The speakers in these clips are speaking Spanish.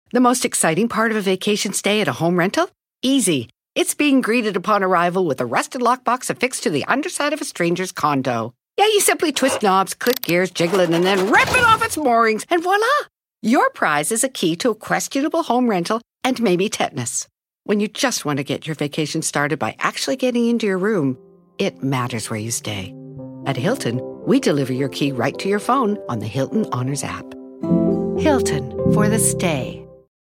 The most exciting part of a vacation stay at a home rental? Easy. It's being greeted upon arrival with a rusted lockbox affixed to the underside of a stranger's condo. Yeah, you simply twist knobs, click gears, jiggle it, and then rip it off its moorings, and voila! Your prize is a key to a questionable home rental and maybe tetanus. When you just want to get your vacation started by actually getting into your room, it matters where you stay. At Hilton, we deliver your key right to your phone on the Hilton Honors app. Hilton, for the stay.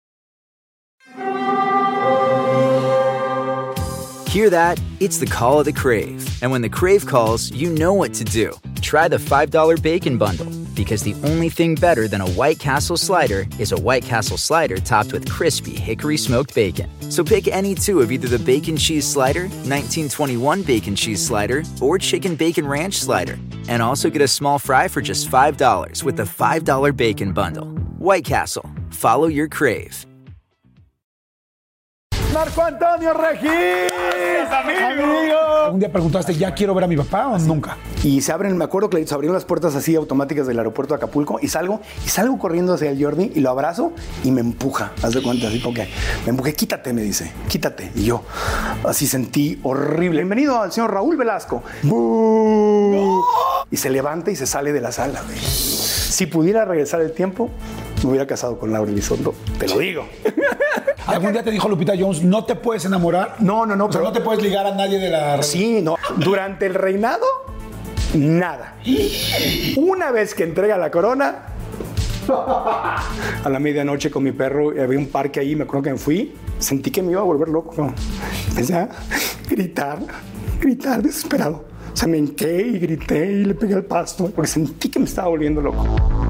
Hear that? It's the call of the Crave. And when the Crave calls, you know what to do. Try the $5 Bacon Bundle. Because the only thing better than a White Castle slider is a White Castle slider topped with crispy hickory smoked bacon. So pick any two of either the Bacon Cheese Slider, 1921 Bacon Cheese Slider, or Chicken Bacon Ranch Slider. And also get a small fry for just $5 with the $5 Bacon Bundle. White Castle. Follow your Crave. Marco Antonio Regis, amigo. Un día preguntaste, ¿ya quiero ver a mi papá o nunca? Y se abren, me acuerdo que se abrieron las puertas así automáticas del aeropuerto de Acapulco y salgo corriendo hacia el Jordi y lo abrazo y me empuja. Haz de cuenta, así como que me empujé, quítate, me dice, quítate. Y yo así sentí horrible. Bienvenido al señor Raúl Velasco. ¡No! Y se levanta y se sale de la sala. Si pudiera regresar el tiempo, me hubiera casado con Laura Elizondo, te lo digo. ¿Algún día te dijo Lupita Jones, no te puedes enamorar? No. O sea, no te puedes ligar a nadie de la... Sí, no. Durante el reinado, nada. Una vez que entrega la corona, a la medianoche con mi perro, había un parque ahí, me acuerdo que me fui, sentí que me iba a volver loco. Empecé a gritar desesperado. O sea, me hinqué y grité y le pegué al pasto, porque sentí que me estaba volviendo loco.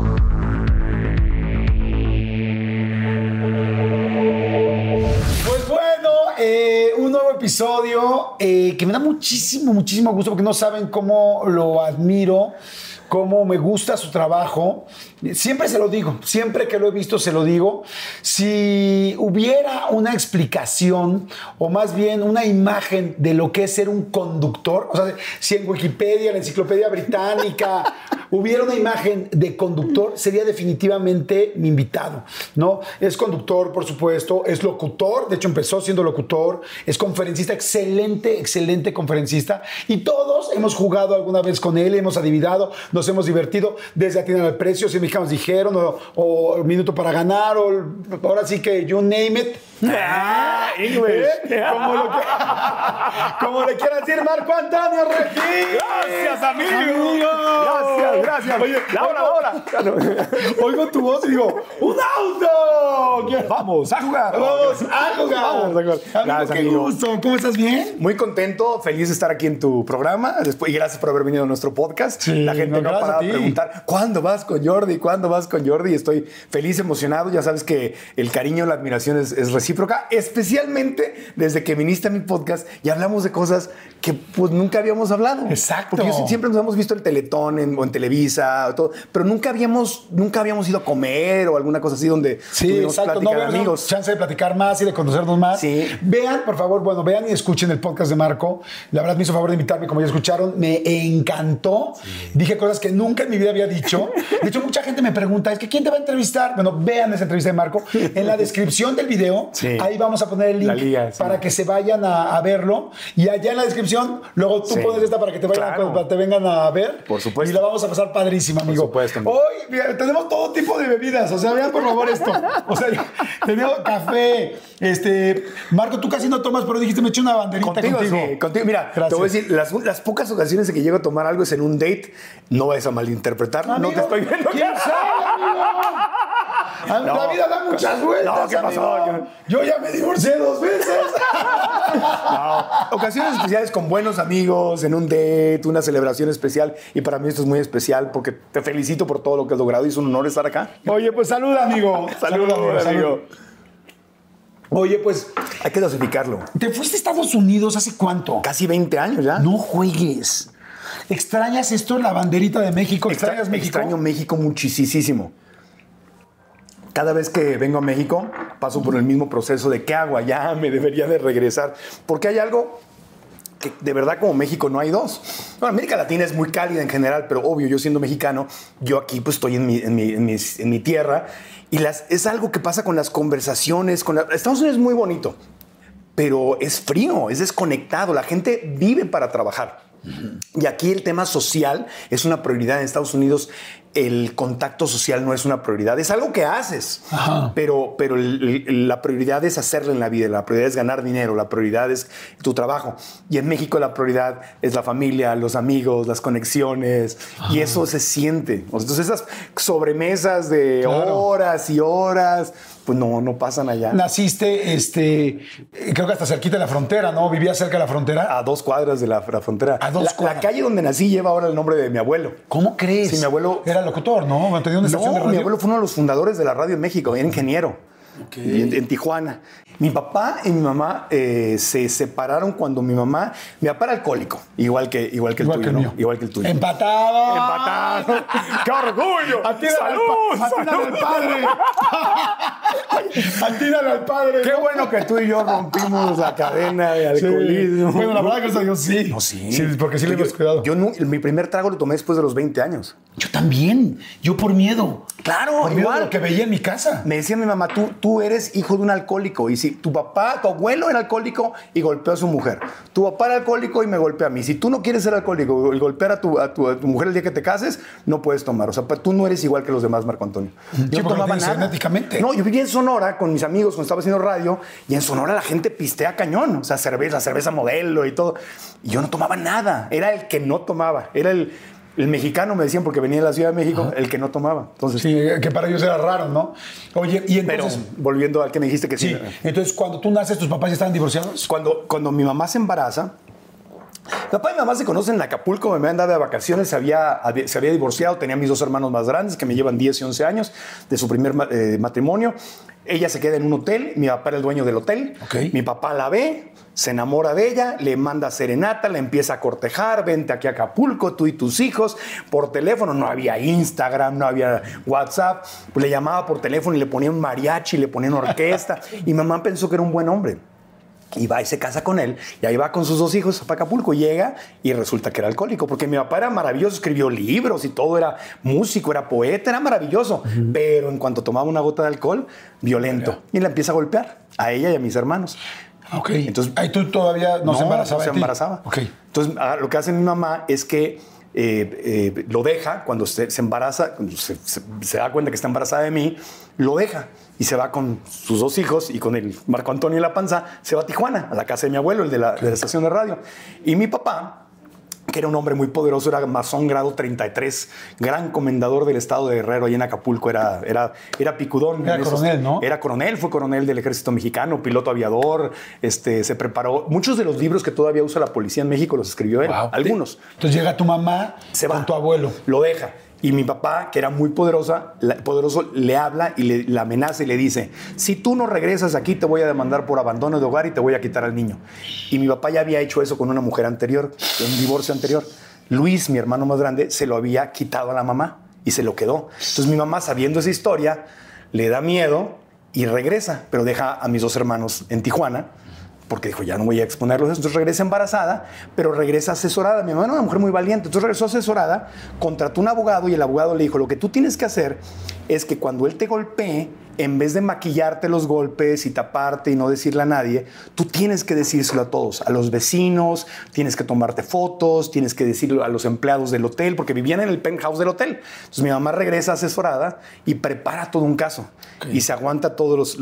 Un nuevo episodio que me da muchísimo gusto porque no saben cómo lo admiro, cómo me gusta su trabajo. Siempre se lo digo, siempre que lo he visto se lo digo. Si hubiera una explicación o más bien una imagen de lo que es ser un conductor, o sea, si en Wikipedia, en la Enciclopedia Británica, hubiera una imagen de conductor, sería definitivamente mi invitado, ¿no? Es conductor, por supuesto, es locutor, de hecho empezó siendo locutor, es conferencista, excelente conferencista, y todos hemos jugado alguna vez con él, hemos adivinado, nos hemos divertido, desde Atinar al Precio, si mexicanos dijeron, o Minuto para Ganar, o ahora sí que you name it. English. Como le quieran decir, Marco Antonio Regis. Gracias, amigo. Gracias. Oye, Laura. Oigo tu voz y digo, ¡un auto! Vamos a jugar. Gracias, amigo. Qué gusto. ¿Cómo estás? ¿Bien? Muy contento, feliz de estar aquí en tu programa. Y gracias por haber venido a nuestro podcast. Sí, la gente no ha parado de preguntar, ¿cuándo vas con Jordi? Estoy feliz, emocionado. Ya sabes que el cariño, la admiración es recíproca, especialmente desde que viniste a mi podcast y hablamos de cosas que pues nunca habíamos hablado. Exacto. Porque siempre nos hemos visto en Teletón o en Televisa o todo, pero nunca habíamos ido a comer o alguna cosa así donde tuvimos platicar amigos. Chance de platicar más y de conocernos más. Sí. Vean, por favor, vean y escuchen el podcast de Marco. La verdad me hizo favor de invitarme, como ya escucharon, me encantó. Sí. Dije cosas que nunca en mi vida había dicho. De hecho, mucha gente me pregunta, es que ¿quién te va a entrevistar? Bueno, vean esa entrevista de Marco. En la descripción del video, ahí vamos a poner el link para que se vayan a verlo. Y allá en la descripción, luego tú pones esta para que te vengan a ver. Por supuesto. Y la vamos a pasar padrísima, amigo. Por supuesto. Hoy mira, tenemos todo tipo de bebidas. O sea, vean por favor esto. O sea, tenemos café. Marco, tú casi no tomas, pero dijiste, me eché una banderita contigo. Sí, contigo. Mira, gracias. Te voy a decir, las pocas ocasiones en que llego a tomar algo es en un date. No vayas a malinterpretar. Amigo, no te estoy viendo. ¿Quién sabe, amigo? La vida da muchas vueltas. No, ¿qué pasó? Yo ya me divorcié 2 veces. No, ocasiones especiales con buenos amigos, en un date, una celebración especial. Y para mí esto es muy especial porque te felicito por todo lo que has logrado y es un honor estar acá. Oye, pues salud, amigo. Salud, amigo. Oye, pues... Hay que dosificarlo. ¿Te fuiste a Estados Unidos hace cuánto? Casi 20 años ya. No juegues. ¿Extrañas esto, la banderita de México? ¿Extrañas México? Extraño México muchísimo. Cada vez que vengo a México, paso por el mismo proceso de ¿qué hago allá? Me debería de regresar. Porque hay algo que de verdad como México no hay dos. Bueno, América Latina es muy cálida en general, pero obvio, yo siendo mexicano, yo aquí pues estoy en mi tierra y es algo que pasa con las conversaciones. Estados Unidos es muy bonito, pero es frío, es desconectado. La gente vive para trabajar. Y aquí el tema social es una prioridad. En Estados Unidos el contacto social no es una prioridad. Es algo que haces, pero la prioridad es hacerlo en la vida. La prioridad es ganar dinero. La prioridad es tu trabajo. Y en México la prioridad es la familia, los amigos, las conexiones. Y eso se siente. Entonces esas sobremesas de horas y horas, pues no pasan allá. Naciste, creo que hasta cerquita de la frontera, ¿no? ¿Vivías cerca de la frontera? A 2 cuadras de la frontera. A 2 cuadras. La calle donde nací lleva ahora el nombre de mi abuelo. ¿Cómo crees? Sí, mi abuelo era locutor, ¿no? Tenía una estación de radio. Mi abuelo fue uno de los fundadores de la radio en México, era ingeniero. En Tijuana. Mi papá y mi mamá se separaron cuando mi papá era alcohólico, igual que el tuyo, ¿no? Igual que el tuyo. ¡Empatado! ¡Qué orgullo! ¡Atínale al padre! ¡Atínale al padre! Qué bueno que tú y yo rompimos la cadena de alcoholismo. Sí. Bueno, la verdad que yo sí. No, sí. Sí, porque sí le hemos cuidado. Mi primer trago lo tomé después de los 20 años. Yo también. Yo por miedo. Claro, por igual. Lo que veía en mi casa. Me decía mi mamá, tú eres hijo de un alcohólico. Y si tu abuelo era alcohólico y golpeó a su mujer. Tu papá era alcohólico y me golpea a mí. Si tú no quieres ser alcohólico y golpear a tu mujer el día que te cases, no puedes tomar. O sea, tú no eres igual que los demás, Marco Antonio. Yo no tomaba nada. Genéticamente. No, yo vivía en Sonora con mis amigos cuando estaba haciendo radio y en Sonora la gente pistea cañón. O sea, cerveza modelo y todo. Y yo no tomaba nada. Era el que no tomaba. Era el mexicano, me decían, porque venía de la Ciudad de México, el que no tomaba. Entonces, sí, que para ellos era raro, ¿no? Oye, y entonces... Pero, volviendo al que me dijiste que sí. Entonces, cuando tú naces, ¿tus papás ya estaban divorciados? Cuando mi mamá se embaraza, mi papá y mi mamá se conocen en Acapulco, me andaba de vacaciones, se había divorciado, tenía mis 2 hermanos más grandes, que me llevan 10 y 11 años, de su primer matrimonio. Ella se queda en un hotel, mi papá era el dueño del hotel. Mi papá la ve, se enamora de ella, le manda serenata, la empieza a cortejar, vente aquí a Acapulco, tú y tus hijos, por teléfono. No había Instagram, no había WhatsApp. Pues le llamaba por teléfono y le ponía un mariachi, le ponía una orquesta. Y mamá pensó que era un buen hombre. Y va y se casa con él, y ahí va con sus 2 hijos para Acapulco, llega y resulta que era alcohólico, porque mi papá era maravilloso, escribió libros y todo, era músico, era poeta, era maravilloso, pero en cuanto tomaba una gota de alcohol, violento, y la empieza a golpear a ella y a mis hermanos. Entonces, ahí tú todavía no se embarazaba. No se embarazaba. Entonces, lo que hace mi mamá es que lo deja cuando se embaraza, cuando se da cuenta que está embarazada de mí, lo deja y se va con sus 2 hijos y con el Marco Antonio en la panza, se va a Tijuana, a la casa de mi abuelo, el de la estación de radio. Y mi papá, que era un hombre muy poderoso, era masón grado 33, gran comendador del estado de Guerrero, ahí en Acapulco, era picudón. Era coronel, ¿no? Era coronel, fue coronel del ejército mexicano, piloto aviador, se preparó. Muchos de los libros que todavía usa la policía en México los escribió él, algunos. Entonces llega tu mamá con tu abuelo. Lo deja. Y mi papá, que era muy poderoso, le habla y le amenaza y le dice, si tú no regresas aquí, te voy a demandar por abandono de hogar y te voy a quitar al niño. Y mi papá ya había hecho eso con una mujer anterior, un divorcio anterior. Luis, mi hermano más grande, se lo había quitado a la mamá y se lo quedó. Entonces mi mamá, sabiendo esa historia, le da miedo y regresa, pero deja a mis 2 hermanos en Tijuana, porque dijo, ya no voy a exponerlos. Entonces regresa embarazada, pero regresa asesorada. Mi mamá era una mujer muy valiente. Entonces regresó asesorada, contrató un abogado y el abogado le dijo, lo que tú tienes que hacer es que cuando él te golpee, en vez de maquillarte los golpes y taparte y no decirle a nadie, tú tienes que decírselo a todos, a los vecinos, tienes que tomarte fotos, tienes que decirlo a los empleados del hotel, porque vivían en el penthouse del hotel. Entonces mi mamá regresa asesorada y prepara todo un caso. Y se aguanta todos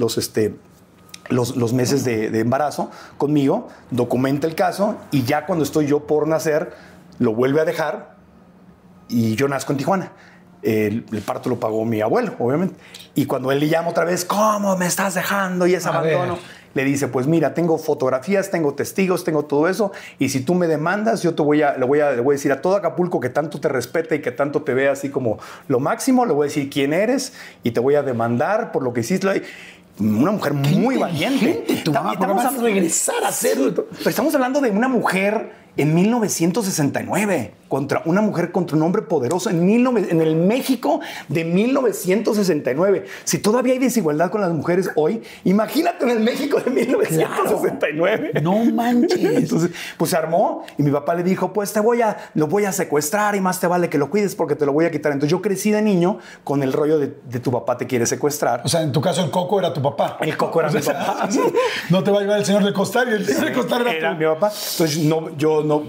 los meses de embarazo conmigo, documenta el caso y ya cuando estoy yo por nacer, lo vuelve a dejar y yo nazco en Tijuana. El parto lo pagó mi abuelo, obviamente. Y cuando él le llama otra vez, ¿cómo me estás dejando? Y es abandono. Le dice, pues mira, tengo fotografías, tengo testigos, tengo todo eso. Y si tú me demandas, yo le voy a decir a todo Acapulco que tanto te respete y que tanto te vea así como lo máximo. Le voy a decir quién eres y te voy a demandar por lo que hiciste. Una mujer muy valiente. Tu mamá, Estamos a regresar a hacerlo. Pero estamos hablando de una mujer en 1969 contra una mujer, contra un hombre poderoso en el México de 1969. Si todavía hay desigualdad con las mujeres hoy, imagínate en el México de 1969. Claro. No manches. Entonces, pues se armó y mi papá le dijo, pues lo voy a secuestrar y más te vale que lo cuides porque te lo voy a quitar. Entonces yo crecí de niño con el rollo de tu papá te quiere secuestrar. O sea, en tu caso el Coco era tu papá. El Coco era mi papá. No te va a llevar el señor de Costar y el señor de Costar era mi papá. Entonces yo no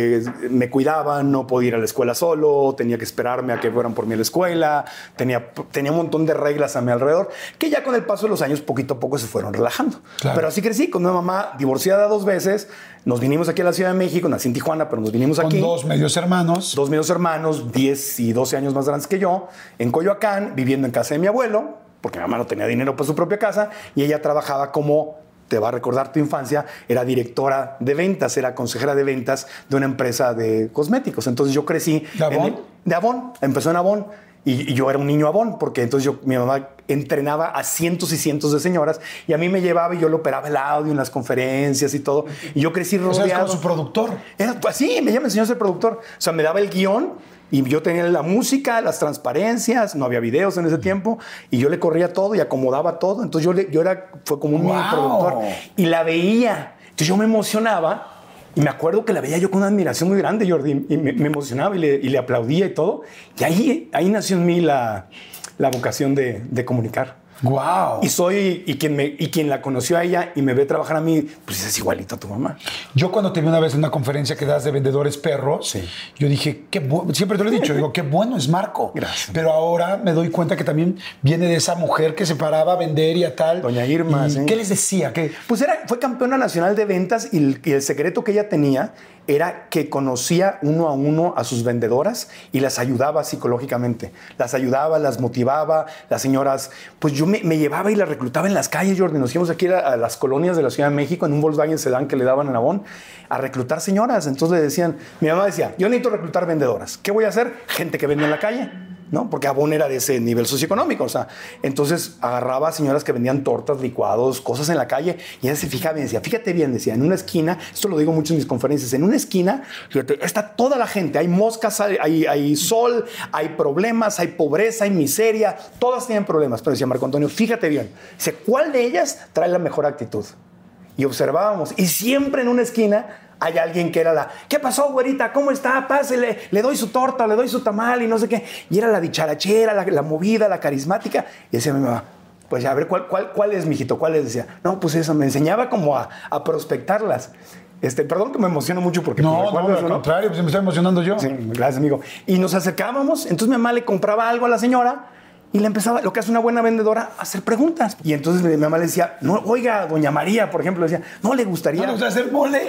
me cuidaba, no podía ir a la escuela solo, tenía que esperarme a que fueran por mí a la escuela, tenía un montón de reglas a mi alrededor que ya con el paso de los años poquito a poco se fueron relajando. Claro. Pero así crecí con una mamá divorciada 2 veces, nos vinimos aquí a la Ciudad de México, nací en Tijuana, pero nos vinimos aquí. Con 2 medios hermanos. 2 medios hermanos, 10 y 12 años más grandes que yo, en Coyoacán, viviendo en casa de mi abuelo, porque mi mamá no tenía dinero para su propia casa, y ella trabajaba como... te va a recordar tu infancia, era directora de ventas, era consejera de ventas de una empresa de cosméticos. Entonces yo crecí... ¿De Avon? De Avon, empezó en Avon. Y yo era un niño Avon, porque entonces mi mamá entrenaba a cientos y cientos de señoras y a mí me llevaba y yo le operaba el audio en las conferencias y todo. Y yo crecí rodeado. O sea, es como su productor. Era, pues, sí, me enseñó a ser productor. O sea, me daba el guión y yo tenía la música, las transparencias, no había videos en ese tiempo y yo le corría todo y acomodaba todo. Entonces fue como un mini productor y la veía. Entonces yo me emocionaba. Y me acuerdo que la veía yo con una admiración muy grande, Jordi, y me emocionaba y le aplaudía y todo. Y ahí nació en mí la vocación de comunicar. Wow. Y quien la conoció a ella y me ve trabajar a mí, pues es igualito a tu mamá. Yo cuando te vi una vez en una conferencia que das de vendedores perros, sí. Yo dije, siempre te lo he dicho, digo, qué bueno es Marco. Gracias. Pero ahora me doy cuenta que también viene de esa mujer que se paraba a vender y a tal. Doña Irma, sí. ¿Qué les decía? Pues fue campeona nacional de ventas y el secreto que ella tenía era que conocía uno a uno a sus vendedoras y las ayudaba psicológicamente. Las ayudaba, las motivaba. Las señoras, pues yo me llevaba y las reclutaba en las calles, Jordi. Nos íbamos aquí a las colonias de la Ciudad de México en un Volkswagen Sedán que le daban en Avon a reclutar señoras. Entonces le decían, mi mamá decía, yo necesito reclutar vendedoras. ¿Qué voy a hacer? Gente que vende en la calle. ¿No? Porque Avon era de ese nivel socioeconómico, o sea, entonces agarraba a señoras que vendían tortas, licuados, cosas en la calle y ella se fijaba y decía, fíjate bien, decía, en una esquina, esto lo digo mucho en mis conferencias, en una esquina, fíjate, está toda la gente, hay moscas, hay sol, hay problemas, hay pobreza, hay miseria, todas tienen problemas, pero decía Marco Antonio, fíjate bien, dice, ¿cuál de ellas trae la mejor actitud? Y observábamos, y siempre en una esquina hay alguien que era ¿qué pasó, güerita? ¿Cómo está? Pásele, le doy su torta, le doy su tamal y no sé qué. Y era la dicharachera, la movida, la carismática. Y decía mi mamá, pues a ver, ¿cuál es, mijito? ¿Cuál es? Decía, no, pues eso, me enseñaba como a prospectarlas. Perdón que me emociono mucho porque... No, al contrario, pues me estoy emocionando yo. Sí, gracias, amigo. Y nos acercábamos, entonces mi mamá le compraba algo a la señora y le empezaba, lo que hace una buena vendedora, a hacer preguntas. Y entonces mi mamá le decía, no, oiga, doña María, por ejemplo, le decía, ¿no le gustaría? ¿No le gusta hacer mole?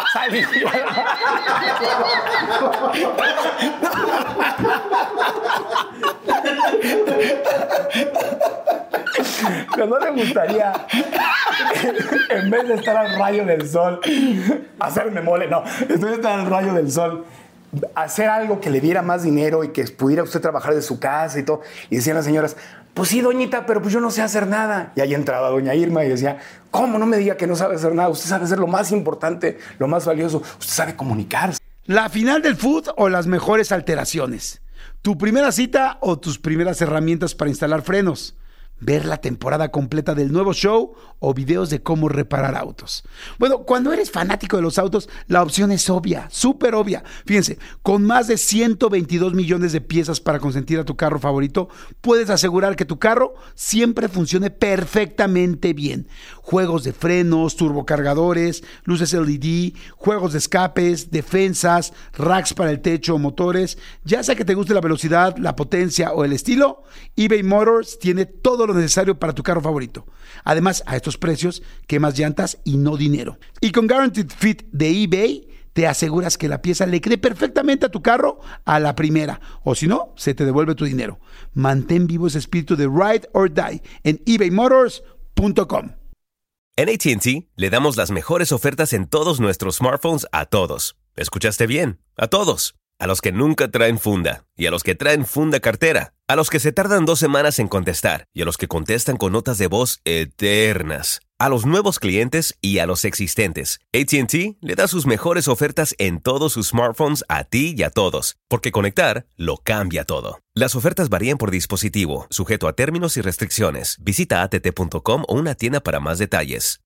Pero no le gustaría, en vez de estar al rayo del sol, hacerme mole. No, en vez de estar al rayo del sol, hacer algo que le diera más dinero y que pudiera usted trabajar de su casa y todo. Y decían las señoras, pues sí, doñita, pero pues yo no sé hacer nada. Y ahí entraba doña Irma y decía, ¿cómo? No me diga que no sabe hacer nada. Usted sabe hacer lo más importante, lo más valioso. Usted sabe comunicarse. ¿La final del food o las mejores alteraciones? ¿Tu primera cita o tus primeras herramientas para instalar frenos? ¿Ver la temporada completa del nuevo show o videos de cómo reparar autos? Bueno, cuando eres fanático de los autos, la opción es obvia, súper obvia. Fíjense, con más de 122 millones de piezas para consentir a tu carro favorito, puedes asegurar que tu carro siempre funcione perfectamente bien. Juegos de frenos, turbocargadores, luces LED, juegos de escapes, defensas, racks para el techo o motores. Ya sea que te guste la velocidad, la potencia o el estilo, eBay Motors tiene todo lo necesario para tu carro favorito. Además, a estos precios, quemas llantas y no dinero. Y con Guaranteed Fit de eBay, te aseguras que la pieza le quede perfectamente a tu carro a la primera. O si no, se te devuelve tu dinero. Mantén vivo ese espíritu de Ride or Die en ebaymotors.com. En AT&T le damos las mejores ofertas en todos nuestros smartphones a todos. ¿Escuchaste bien? A todos. A los que nunca traen funda y a los que traen funda cartera. A los que se tardan 2 semanas en contestar y a los que contestan con notas de voz eternas. A los nuevos clientes y a los existentes, AT&T le da sus mejores ofertas en todos sus smartphones a ti y a todos, porque conectar lo cambia todo. Las ofertas varían por dispositivo, sujeto a términos y restricciones. Visita att.com o una tienda para más detalles.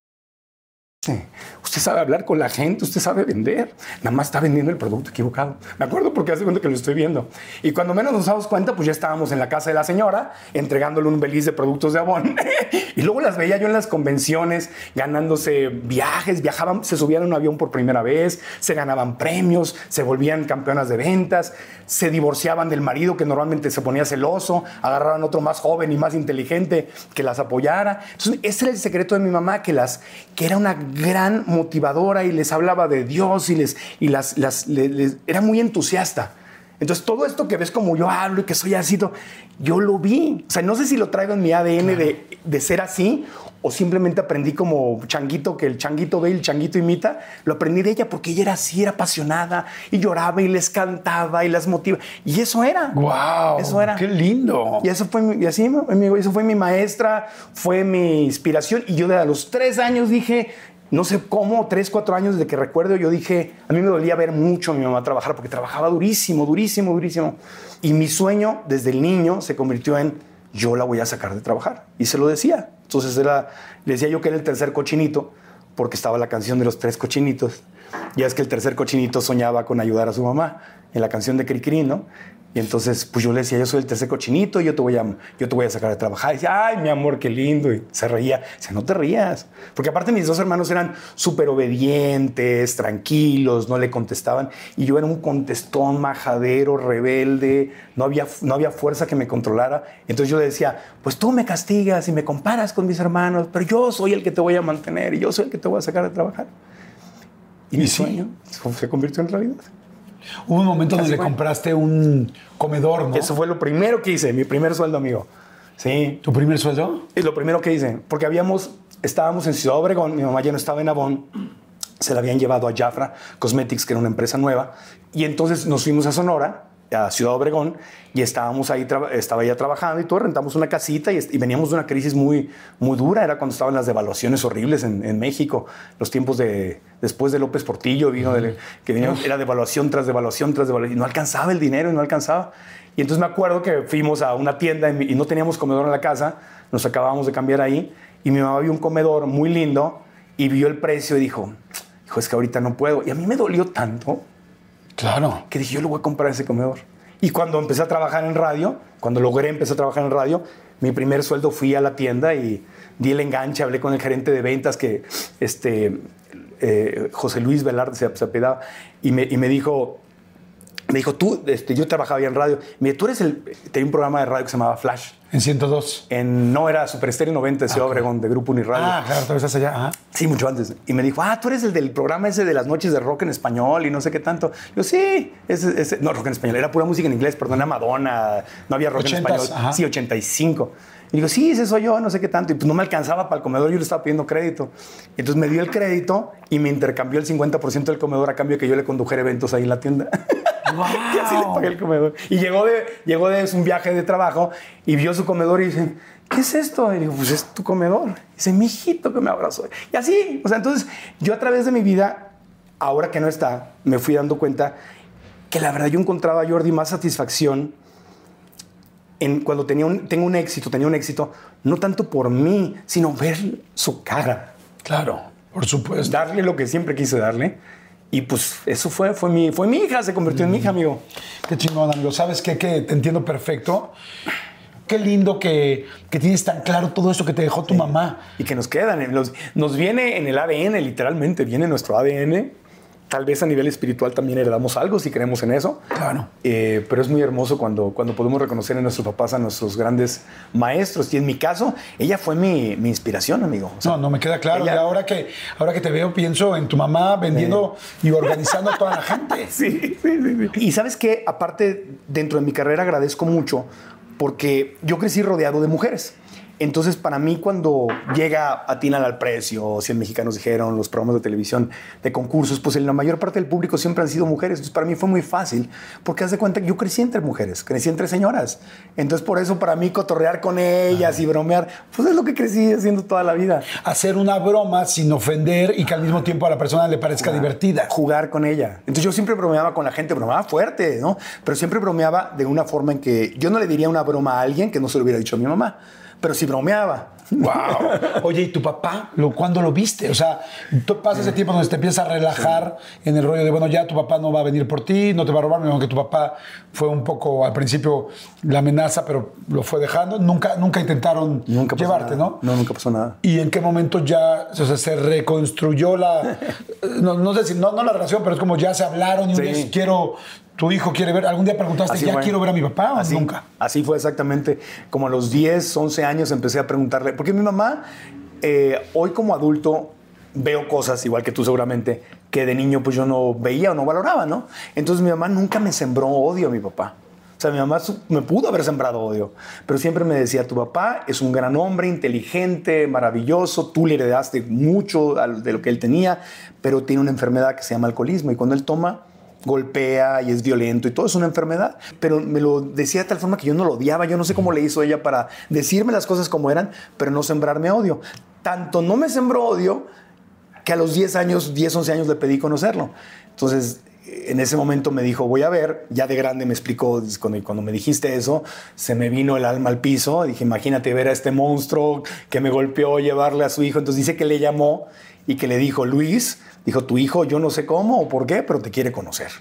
Usted sabe hablar con la gente, usted sabe vender. Nada más está vendiendo el producto equivocado. Me acuerdo porque hace cuenta que lo estoy viendo. Y cuando menos nos damos cuenta, pues ya estábamos en la casa de la señora, entregándole un beliz de productos de Avon. Y luego las veía yo en las convenciones, ganándose viajes, viajaban, se subían a un avión por primera vez, se ganaban premios, se volvían campeonas de ventas, se divorciaban del marido que normalmente se ponía celoso, agarraban otro más joven y más inteligente que las apoyara. Entonces, ese era el secreto de mi mamá, que era una gran motivadora y les hablaba de Dios y les era muy entusiasta. Entonces, todo esto que ves como yo hablo y que soy así, yo lo vi. O sea, no sé si lo traigo en mi ADN de ser así o simplemente aprendí como changuito, que el changuito ve y el changuito imita. Lo aprendí de ella porque ella era así, era apasionada y lloraba y les cantaba y las motiva. Y eso era. ¡Wow! Eso era. ¡Qué lindo! Y eso fue, amigo, eso fue mi maestra, fue mi inspiración. Y yo a los 3 años dije, no sé cómo, 3, 4 años desde que recuerdo, yo dije, a mí me dolía ver mucho a mi mamá trabajar porque trabajaba durísimo, durísimo, durísimo. Y mi sueño desde el niño se convirtió en, yo la voy a sacar de trabajar. Y se lo decía. Entonces le decía yo que era el tercer cochinito porque estaba la canción de los 3 cochinitos. Ya es que el tercer cochinito soñaba con ayudar a su mamá en la canción de Cricri, ¿no? Y entonces, pues yo le decía, yo soy el tercer cochinito, yo te voy a sacar de trabajar. Y decía, ay, mi amor, qué lindo. Y se reía. Decía, no te rías. Porque aparte mis 2 hermanos eran súper obedientes, tranquilos, no le contestaban. Y yo era un contestón, majadero, rebelde. No había fuerza que me controlara. Entonces yo le decía, pues tú me castigas y me comparas con mis hermanos, pero yo soy el que te voy a mantener y yo soy el que te voy a sacar de trabajar. Y mi sueño se convirtió en realidad. Hubo un momento donde le compraste un comedor, ¿no? Eso fue lo primero que hice, mi primer sueldo, amigo. Sí. ¿Tu primer sueldo? Es lo primero que hice, porque estábamos en Ciudad Obregón, mi mamá ya no estaba en Avon, se la habían llevado a Jafra Cosmetics, que era una empresa nueva, y entonces nos fuimos a Sonora, a Ciudad Obregón, y estábamos ahí, estaba ella trabajando y todo, rentamos una casita y veníamos de una crisis muy, muy dura. Era cuando estaban las devaluaciones horribles en México, los tiempos después de López Portillo, era devaluación tras devaluación tras devaluación, y no alcanzaba el dinero, y no alcanzaba. Y entonces me acuerdo que fuimos a una tienda y no teníamos comedor en la casa, nos acabábamos de cambiar ahí, y mi mamá vio un comedor muy lindo y vio el precio y dijo, es que ahorita no puedo. Y a mí me dolió tanto. Claro. Que dije, yo le voy a comprar ese comedor. Y cuando empecé a trabajar en radio, cuando logré empezar a trabajar en radio, mi primer sueldo fui a la tienda y di el enganche, hablé con el gerente de ventas que José Luis Velarde se apellidaba, y me dijo, tú, yo trabajaba ya en radio, me dijo, tú eres tenía un programa de radio que se llamaba Flash. ¿En 102? No, era Super Estéreo 90 de Ciudad Obregón, de Grupo Uniradio. Ah, claro, todavía estás allá. Ajá. Sí, mucho antes. Y me dijo, tú eres el del programa ese de las noches de rock en español y no sé qué tanto. Yo, sí, no, rock en español, era pura música en inglés, perdón, era Madonna, no había rock 80s, en español. Ajá. Sí, 85. Y digo, sí, ese soy yo, no sé qué tanto. Y pues no me alcanzaba para el comedor, yo le estaba pidiendo crédito. Y entonces me dio el crédito y me intercambió el 50% del comedor a cambio de que yo le condujera eventos ahí en la tienda. Wow. Y así le pagué el comedor. Y llegó de un viaje de trabajo y vio su comedor y dice, ¿qué es esto? Y digo, pues es tu comedor. Y dice, mi hijito que me abrazó. Y así, o sea, entonces yo a través de mi vida, ahora que no está, me fui dando cuenta que la verdad yo encontraba a Jordi más satisfacción cuando tenía un éxito, no tanto por mí, sino ver su cara. Claro, por supuesto. Darle lo que siempre quise darle. Y pues eso fue mi hija, se convirtió en mi hija, amigo. Qué chingón, amigo. ¿Sabes qué? Que te entiendo perfecto. Qué lindo que tienes tan claro todo esto que te dejó tu mamá. Y que nos quedan. Nos viene en el ADN, literalmente, viene nuestro ADN. Tal vez a nivel espiritual también heredamos algo, si creemos en eso. Claro. Pero es muy hermoso cuando podemos reconocer en nuestros papás a nuestros grandes maestros. Y en mi caso, ella fue mi inspiración, amigo. O sea, no me queda claro. Ella, y ahora que te veo, pienso en tu mamá vendiendo y organizando a toda la gente. Sí. Y ¿sabes qué? Aparte, dentro de mi carrera agradezco mucho porque yo crecí rodeado de mujeres. Entonces, para mí, cuando llega Atínala al Precio, 100 mexicanos dijeron, los programas de televisión de concursos, pues en la mayor parte del público siempre han sido mujeres. Entonces, para mí fue muy fácil, porque haz de cuenta que yo crecí entre mujeres, crecí entre señoras. Entonces, por eso, para mí, cotorrear con ellas y bromear, pues es lo que crecí haciendo toda la vida. Hacer una broma sin ofender y que al mismo tiempo a la persona le parezca divertida. Jugar con ella. Entonces, yo siempre bromeaba con la gente, bromeaba fuerte, ¿no? Pero siempre bromeaba de una forma en que yo no le diría una broma a alguien que no se lo hubiera dicho a mi mamá. Pero sí bromeaba. ¡Wow! Oye, ¿y tu papá? ¿Cuándo lo viste? O sea, tú pasas ese tiempo donde te empiezas a relajar en el rollo de, bueno, ya tu papá no va a venir por ti, no te va a robar, aunque tu papá fue un poco, al principio, la amenaza, pero lo fue dejando. Nunca intentaron llevarte, nada. ¿no? No, nunca pasó nada. ¿Y en qué momento ya se reconstruyó la... no sé si, no la relación, pero es como ya se hablaron y un día tu hijo quiere ver, algún día preguntaste, Así ¿ya fue. quiero ver a mi papá o nunca? Así fue exactamente. Como a los 10, 11 años empecé a preguntarle, porque mi mamá, hoy como adulto, veo cosas, igual que tú seguramente, que de niño pues yo no veía o no valoraba, ¿no? Entonces mi mamá nunca me sembró odio a mi papá. O sea, mi mamá me pudo haber sembrado odio, pero siempre me decía, tu papá es un gran hombre, inteligente, maravilloso, tú le heredaste mucho de lo que él tenía, pero tiene una enfermedad que se llama alcoholismo y cuando él toma, golpea y es violento y todo es una enfermedad, pero me lo decía de tal forma que yo no lo odiaba, yo no sé cómo le hizo ella para decirme las cosas como eran, pero no sembrarme odio. Tanto no me sembró odio que a los 10, 11 años le pedí conocerlo. Entonces, en ese momento me dijo, voy a ver, ya de grande me explicó, cuando me dijiste eso, se me vino el alma al piso, dije, imagínate ver a este monstruo que me golpeó, llevarle a su hijo, entonces dice que le llamó y que le dijo, Luis, dijo, tu hijo yo no sé cómo o por qué, pero te quiere conocer.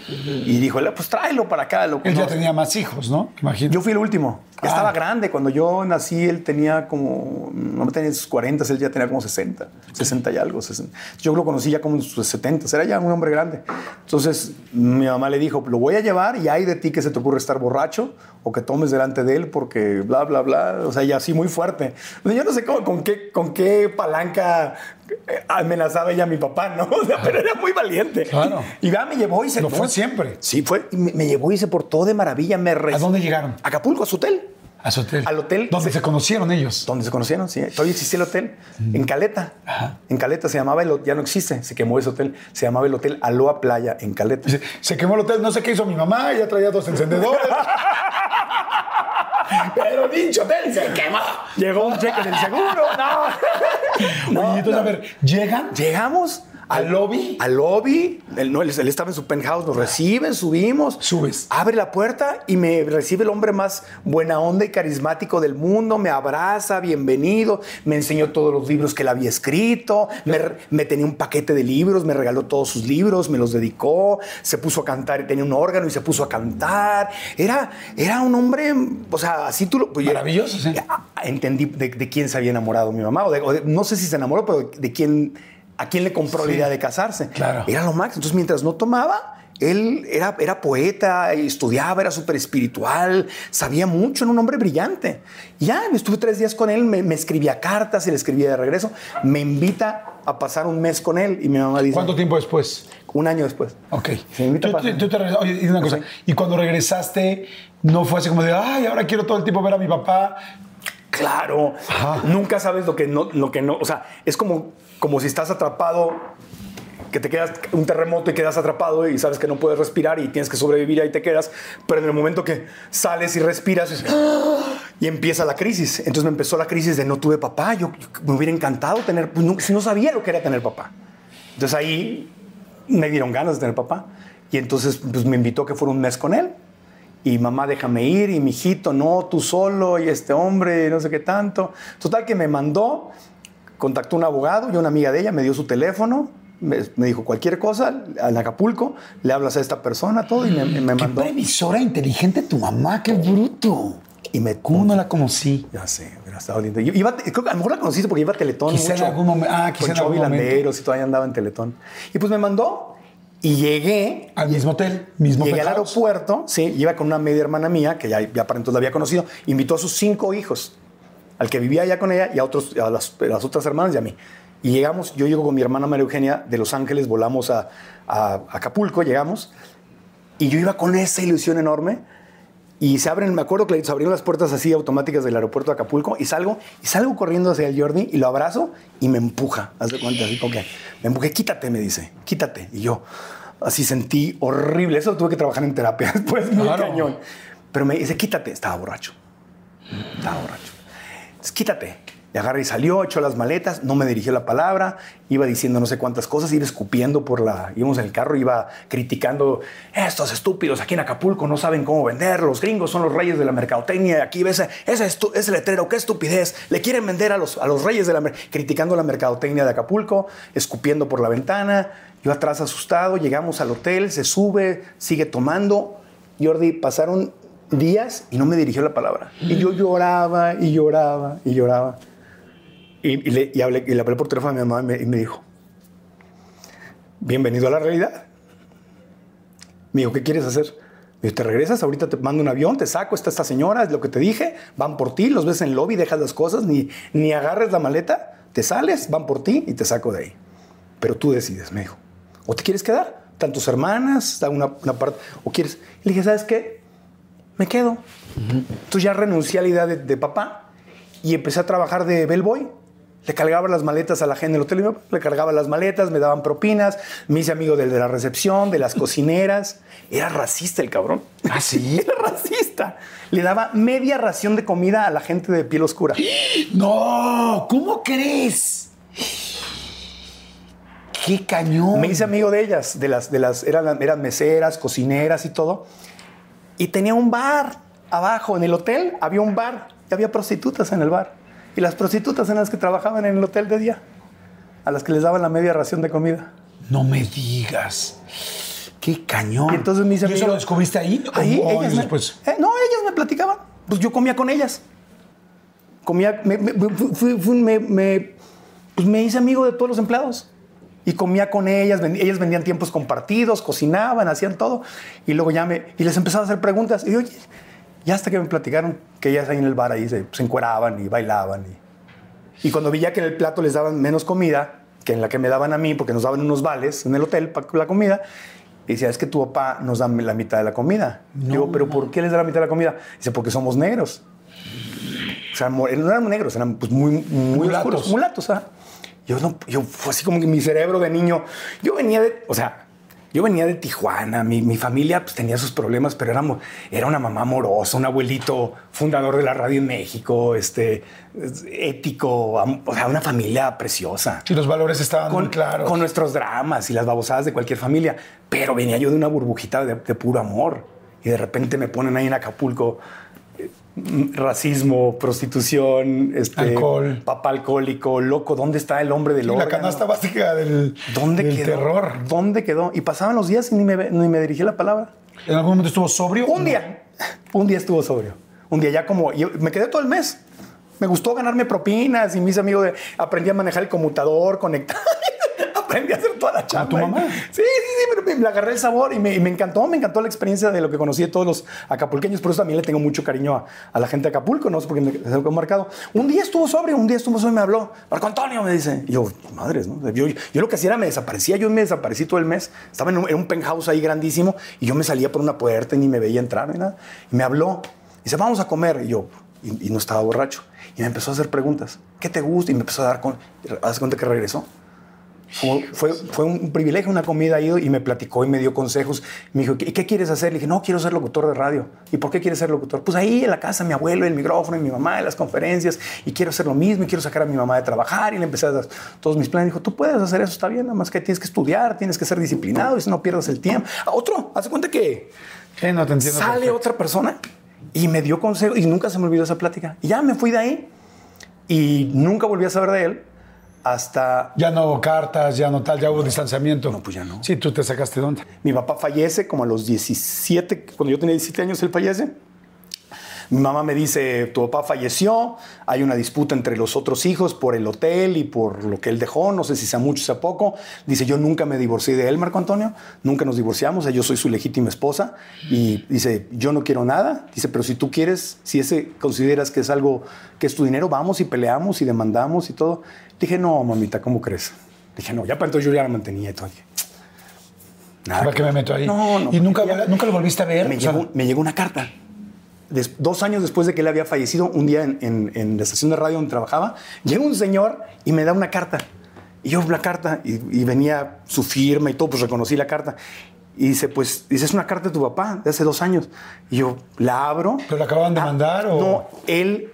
Y dijo, pues tráelo para acá. Él ya tenía más hijos, ¿no? Imagino. Yo fui el último. Ya estaba grande. Cuando yo nací, él tenía como... No tenía sus 40, él ya tenía como 60 y algo. 60. Yo lo conocí ya como en sus 70. Era ya un hombre grande. Entonces, mi mamá le dijo, lo voy a llevar y hay de ti que se te ocurre estar borracho o que tomes delante de él porque bla, bla, bla. O sea, ya así muy fuerte. Yo no sé con qué palanca amenazaba ella a mi papá, ¿no? O sea, pero era muy valiente. Claro. Y me llevó y se... Lo fue siempre. Sí, fue. Y me llevó y se portó de maravilla. ¿A dónde llegaron? A Acapulco, a su hotel. A su hotel. Al hotel. ¿Dónde se conocieron ellos? ¿Dónde se conocieron? Sí. Todavía existía el hotel. En Caleta. Ajá. En Caleta se llamaba ya no existe. Se quemó ese hotel. Se llamaba el Hotel Aloha Playa en Caleta. Se quemó el hotel. No sé qué hizo mi mamá. Ella traía 2 encendedores. Pero dicho hotel se quemó. Llegó un cheque del seguro. No. Oye, entonces, a ver, ¿llegan? Llegamos. ¿Al lobby? Al lobby. Él estaba en su penthouse. Nos reciben, subimos. Subes. Abre la puerta y me recibe el hombre más buena onda y carismático del mundo. Me abraza, bienvenido. Me enseñó todos los libros que él había escrito. Me tenía un paquete de libros. Me regaló todos sus libros. Me los dedicó. Se puso a cantar. Tenía un órgano y se puso a cantar. Era un hombre, o sea, así tú lo... Maravilloso, sí. Entendí de quién se había enamorado mi mamá. No sé si se enamoró, pero de quién... ¿A quién le compró la idea de casarse? Claro. Era lo máximo. Entonces, mientras no tomaba, él era poeta, estudiaba, era súper espiritual, sabía mucho, era un hombre brillante. Y ya, estuve 3 días con él, me escribía cartas y le escribía de regreso. Me invita a pasar un mes con él y mi mamá dice... ¿Cuánto tiempo después? 1 año después. Ok. Me invita a pasar. Oye, dime una cosa. Y cuando regresaste, ¿no fue así como de, ay, ahora quiero todo el tiempo ver a mi papá? Claro. Ajá. Nunca sabes lo que no. O sea, es como si estás atrapado, que te quedas un terremoto y quedas atrapado y sabes que no puedes respirar y tienes que sobrevivir y ahí te quedas. Pero en el momento que sales y respiras y empieza la crisis. Entonces me empezó la crisis de no tuve papá. Yo me hubiera encantado tener, pues no sabía lo que era tener papá. Entonces ahí me dieron ganas de tener papá. Y entonces pues, me invitó a que fuera un mes con él. Y mamá, déjame ir. Y mi hijito, no, tú solo. Y este hombre, no sé qué tanto. Total que me mandó, contactó un abogado y una amiga de ella me dio su teléfono. Me dijo cualquier cosa en Acapulco, le hablas a esta persona, todo. Y me mandó. Qué previsora inteligente tu mamá, qué bruto. Y ¿Cómo no la conocí? Ya sé, hubiera estado lindo. Creo que a lo mejor la conociste porque iba a Teletón quizá mucho. En algún momento. Quizá con Chovy Landeros y todavía andaba en Teletón. Y pues me mandó y llegué. Al mismo hotel, Llegué al aeropuerto, sí, iba con una media hermana mía, que ya para entonces la había conocido. Invitó a sus 5 hijos, al que vivía allá con ella y a las otras hermanas y a mí. Y llegamos, yo llego con mi hermana María Eugenia de Los Ángeles, volamos a Acapulco, llegamos. Y yo iba con esa ilusión enorme. Y se abren, me acuerdo que se abrieron las puertas así automáticas del aeropuerto de Acapulco y salgo corriendo hacia el Jordi y lo abrazo y me empuja. Haz de cuenta, así como que me empujé, quítate, me dice, quítate. Y yo así sentí horrible. Eso tuve que trabajar en terapia después, muy cañón. Pero me dice, quítate. Estaba borracho. Entonces, quítate. Y agarra y salió, echó las maletas, no me dirigió la palabra, iba diciendo no sé cuántas cosas, iba escupiendo íbamos en el carro, iba criticando, estos estúpidos aquí en Acapulco no saben cómo vender, los gringos son los reyes de la mercadotecnia, aquí ves ese letrero, qué estupidez, le quieren vender a los reyes de criticando la mercadotecnia de Acapulco, escupiendo por la ventana, yo atrás asustado, llegamos al hotel, se sube, sigue tomando, Jordi, pasaron días y no me dirigió la palabra. Y yo lloraba y lloraba y lloraba. Y le hablé por teléfono a mi mamá y me dijo, bienvenido a la realidad. Me dijo, ¿qué quieres hacer? Me dijo, ¿te regresas? Ahorita te mando un avión, te saco, está esta señora, es lo que te dije, van por ti, los ves en el lobby, dejas las cosas, ni agarres la maleta, te sales, van por ti y te saco de ahí. Pero tú decides, me dijo. ¿O te quieres quedar? Están tus hermanas, está una parte, o quieres. Y le dije, ¿sabes qué? Me quedo. Entonces ya renuncié a la idea de papá y empecé a trabajar de bellboy. Le cargaba las maletas a la gente del hotel, le cargaba las maletas, me daban propinas, me hice amigo de la recepción, de las cocineras. Era racista el cabrón. ¿Ah, sí? Era racista. Le daba media ración de comida a la gente de piel oscura. ¡No! ¿Cómo crees? ¡Qué cañón! Me hice amigo de ellas, eran meseras, cocineras y todo. Y tenía un bar abajo. En el hotel había un bar y había prostitutas en el bar. Y las prostitutas eran las que trabajaban en el hotel de día, a las que les daban la media ración de comida. No me digas. ¡Qué cañón! Y entonces me hice ¿Y eso lo descubriste ahí? Ahí, ¿O ellas después? No, ellas me platicaban. Pues yo comía con ellas. Me hice amigo de todos los empleados. Y comía con ellas, ellas vendían tiempos compartidos, cocinaban, hacían todo. Y luego y les empezaba a hacer preguntas. Y oye, ya hasta que me platicaron que ellas ahí en el bar ahí se encueraban y bailaban. Y cuando vi ya que en el plato les daban menos comida que en la que me daban a mí, porque nos daban unos vales en el hotel para la comida, y decía, es que tu papá nos da la mitad de la comida. Digo, ¿pero por qué les da la mitad de la comida? Dice, porque somos negros. O sea, no eran negros, eran pues muy oscuros, mulatos. Yo fue así como que mi cerebro de niño, yo venía de Tijuana, mi familia pues, tenía sus problemas, pero era una mamá amorosa, un abuelito fundador de la radio en México, ético, o sea, una familia preciosa. Sí, los valores estaban muy claros. Con nuestros dramas y las babosadas de cualquier familia, pero venía yo de una burbujita de puro amor y de repente me ponen ahí en Acapulco racismo, prostitución, alcohol, papá alcohólico, loco. ¿Dónde está el hombre del órgano? La canasta básica del terror. ¿Dónde quedó? Y pasaban los días y ni me dirigí la palabra. ¿En algún momento estuvo sobrio? Un día estuvo sobrio. Un día me quedé todo el mes. Me gustó ganarme propinas y mis amigos aprendí a manejar el conmutador, conectar. Aprendí a hacer toda la chamba. ¿Tu mamá? Sí, pero le agarré el sabor y me encantó la experiencia de lo que conocí de todos los acapulqueños. Por eso también le tengo mucho cariño a la gente de Acapulco, no sé por qué me quedó marcado. Un día estuvo sobrio y me habló. Marco Antonio, me dice. Y yo, madres, ¿no? Yo lo que hacía era me desaparecía. Yo me desaparecí todo el mes. Estaba en un penthouse ahí grandísimo y yo me salía por una puerta y ni me veía entrar ni nada. Y me habló. Dice, vamos a comer. Y yo, y no estaba borracho. Y me empezó a hacer preguntas. ¿Qué te gusta? Y me empezó a dar ¿Haz cuenta que regresó? Fue un privilegio, una comida ahí y me platicó y me dio consejos. Me dijo, ¿y qué quieres hacer? Le dije, no, quiero ser locutor de radio. ¿Y por qué quieres ser locutor? Pues ahí en la casa, mi abuelo, el micrófono, y mi mamá, en las conferencias, y quiero hacer lo mismo, y quiero sacar a mi mamá de trabajar. Y le empecé a dar todos mis planes. Dijo, tú puedes hacer eso, está bien, nada más que tienes que estudiar, tienes que ser disciplinado, y si no pierdas el tiempo. Otro, hace cuenta que no te entiendo. Sale perfecto. Otra persona y me dio consejos, y nunca se me olvidó esa plática. Y ya me fui de ahí, y nunca volví a saber de él. Hasta... Ya no hubo cartas, ya no tal, ya hubo distanciamiento. No, pues ya no. Sí, tú te sacaste de onda. Mi papá fallece como a los 17, cuando yo tenía 17 años él fallece. Mi mamá me dice, tu papá falleció, hay una disputa entre los otros hijos por el hotel y por lo que él dejó, no sé si sea mucho o sea poco. Dice, yo nunca me divorcié de él, Marco Antonio, nunca nos divorciamos, yo soy su legítima esposa. Y dice, yo no quiero nada. Dice, pero si tú quieres, si consideras que es algo, que es tu dinero, vamos y peleamos y demandamos y todo. Dije, no, mamita, ¿cómo crees? Dije, no, ya para entonces yo ya la mantenía y todo. Nada. ¿Para qué me meto ahí? No. ¿Y nunca lo volviste a ver? Me llegó una carta 2 años después de que él había fallecido, un día en la estación de radio donde trabajaba, llega un señor y me da una carta. Y yo la carta, y venía su firma y todo, pues reconocí la carta. Y dice, es una carta de tu papá de hace 2 años. Y yo la abro. ¿Pero la acaban de mandar o...? No, él,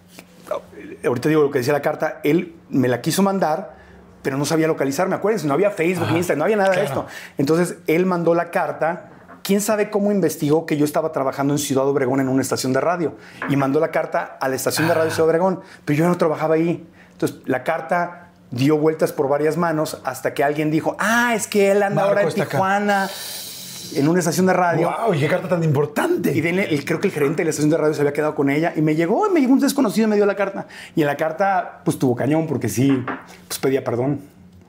ahorita digo lo que decía la carta, él me la quiso mandar, pero no sabía localizarme. Acuérdense, no había Facebook, Instagram, no había nada de esto. Entonces, él mandó la carta. ¿Quién sabe cómo investigó que yo estaba trabajando en Ciudad Obregón en una estación de radio? Y mandó la carta a la estación de radio Ciudad Obregón, pero yo no trabajaba ahí. Entonces, la carta dio vueltas por varias manos hasta que alguien dijo, es que él anda ahora en Tijuana, en una estación de radio. ¡Wow! ¿Y qué carta tan importante? Y creo que el gerente de la estación de radio se había quedado con ella y me llegó un desconocido y me dio la carta. Y en la carta, pues tuvo cañón porque sí, pues pedía perdón.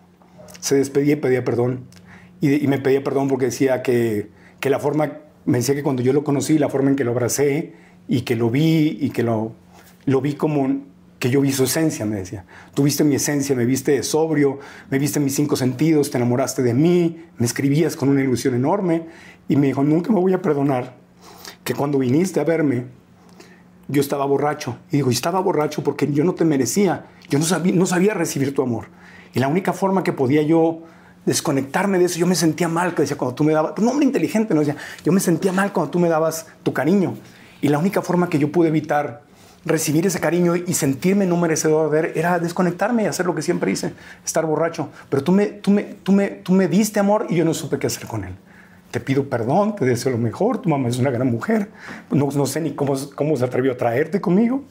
Se despedía y pedía perdón. Y me pedía perdón porque decía que la forma, me decía que cuando yo lo conocí, la forma en que lo abracé y que lo vi y que lo vi como que yo vi su esencia, me decía. Tú viste mi esencia, me viste sobrio, me viste mis 5 sentidos, te enamoraste de mí, me escribías con una ilusión enorme. Y me dijo, nunca me voy a perdonar que cuando viniste a verme, yo estaba borracho. Y digo, estaba borracho porque yo no te merecía. Yo no sabía recibir tu amor. Y la única forma que podía yo desconectarme de eso, yo me sentía mal, que decía, cuando tú me dabas, un hombre inteligente, ¿no? Decía, yo me sentía mal cuando tú me dabas tu cariño. Y la única forma que yo pude evitar recibir ese cariño y sentirme no merecedor de él era desconectarme y hacer lo que siempre hice, estar borracho. Pero tú me diste amor y yo no supe qué hacer con él. Te pido perdón, te deseo lo mejor, tu mamá es una gran mujer. No sé ni cómo se atrevió a traerte conmigo.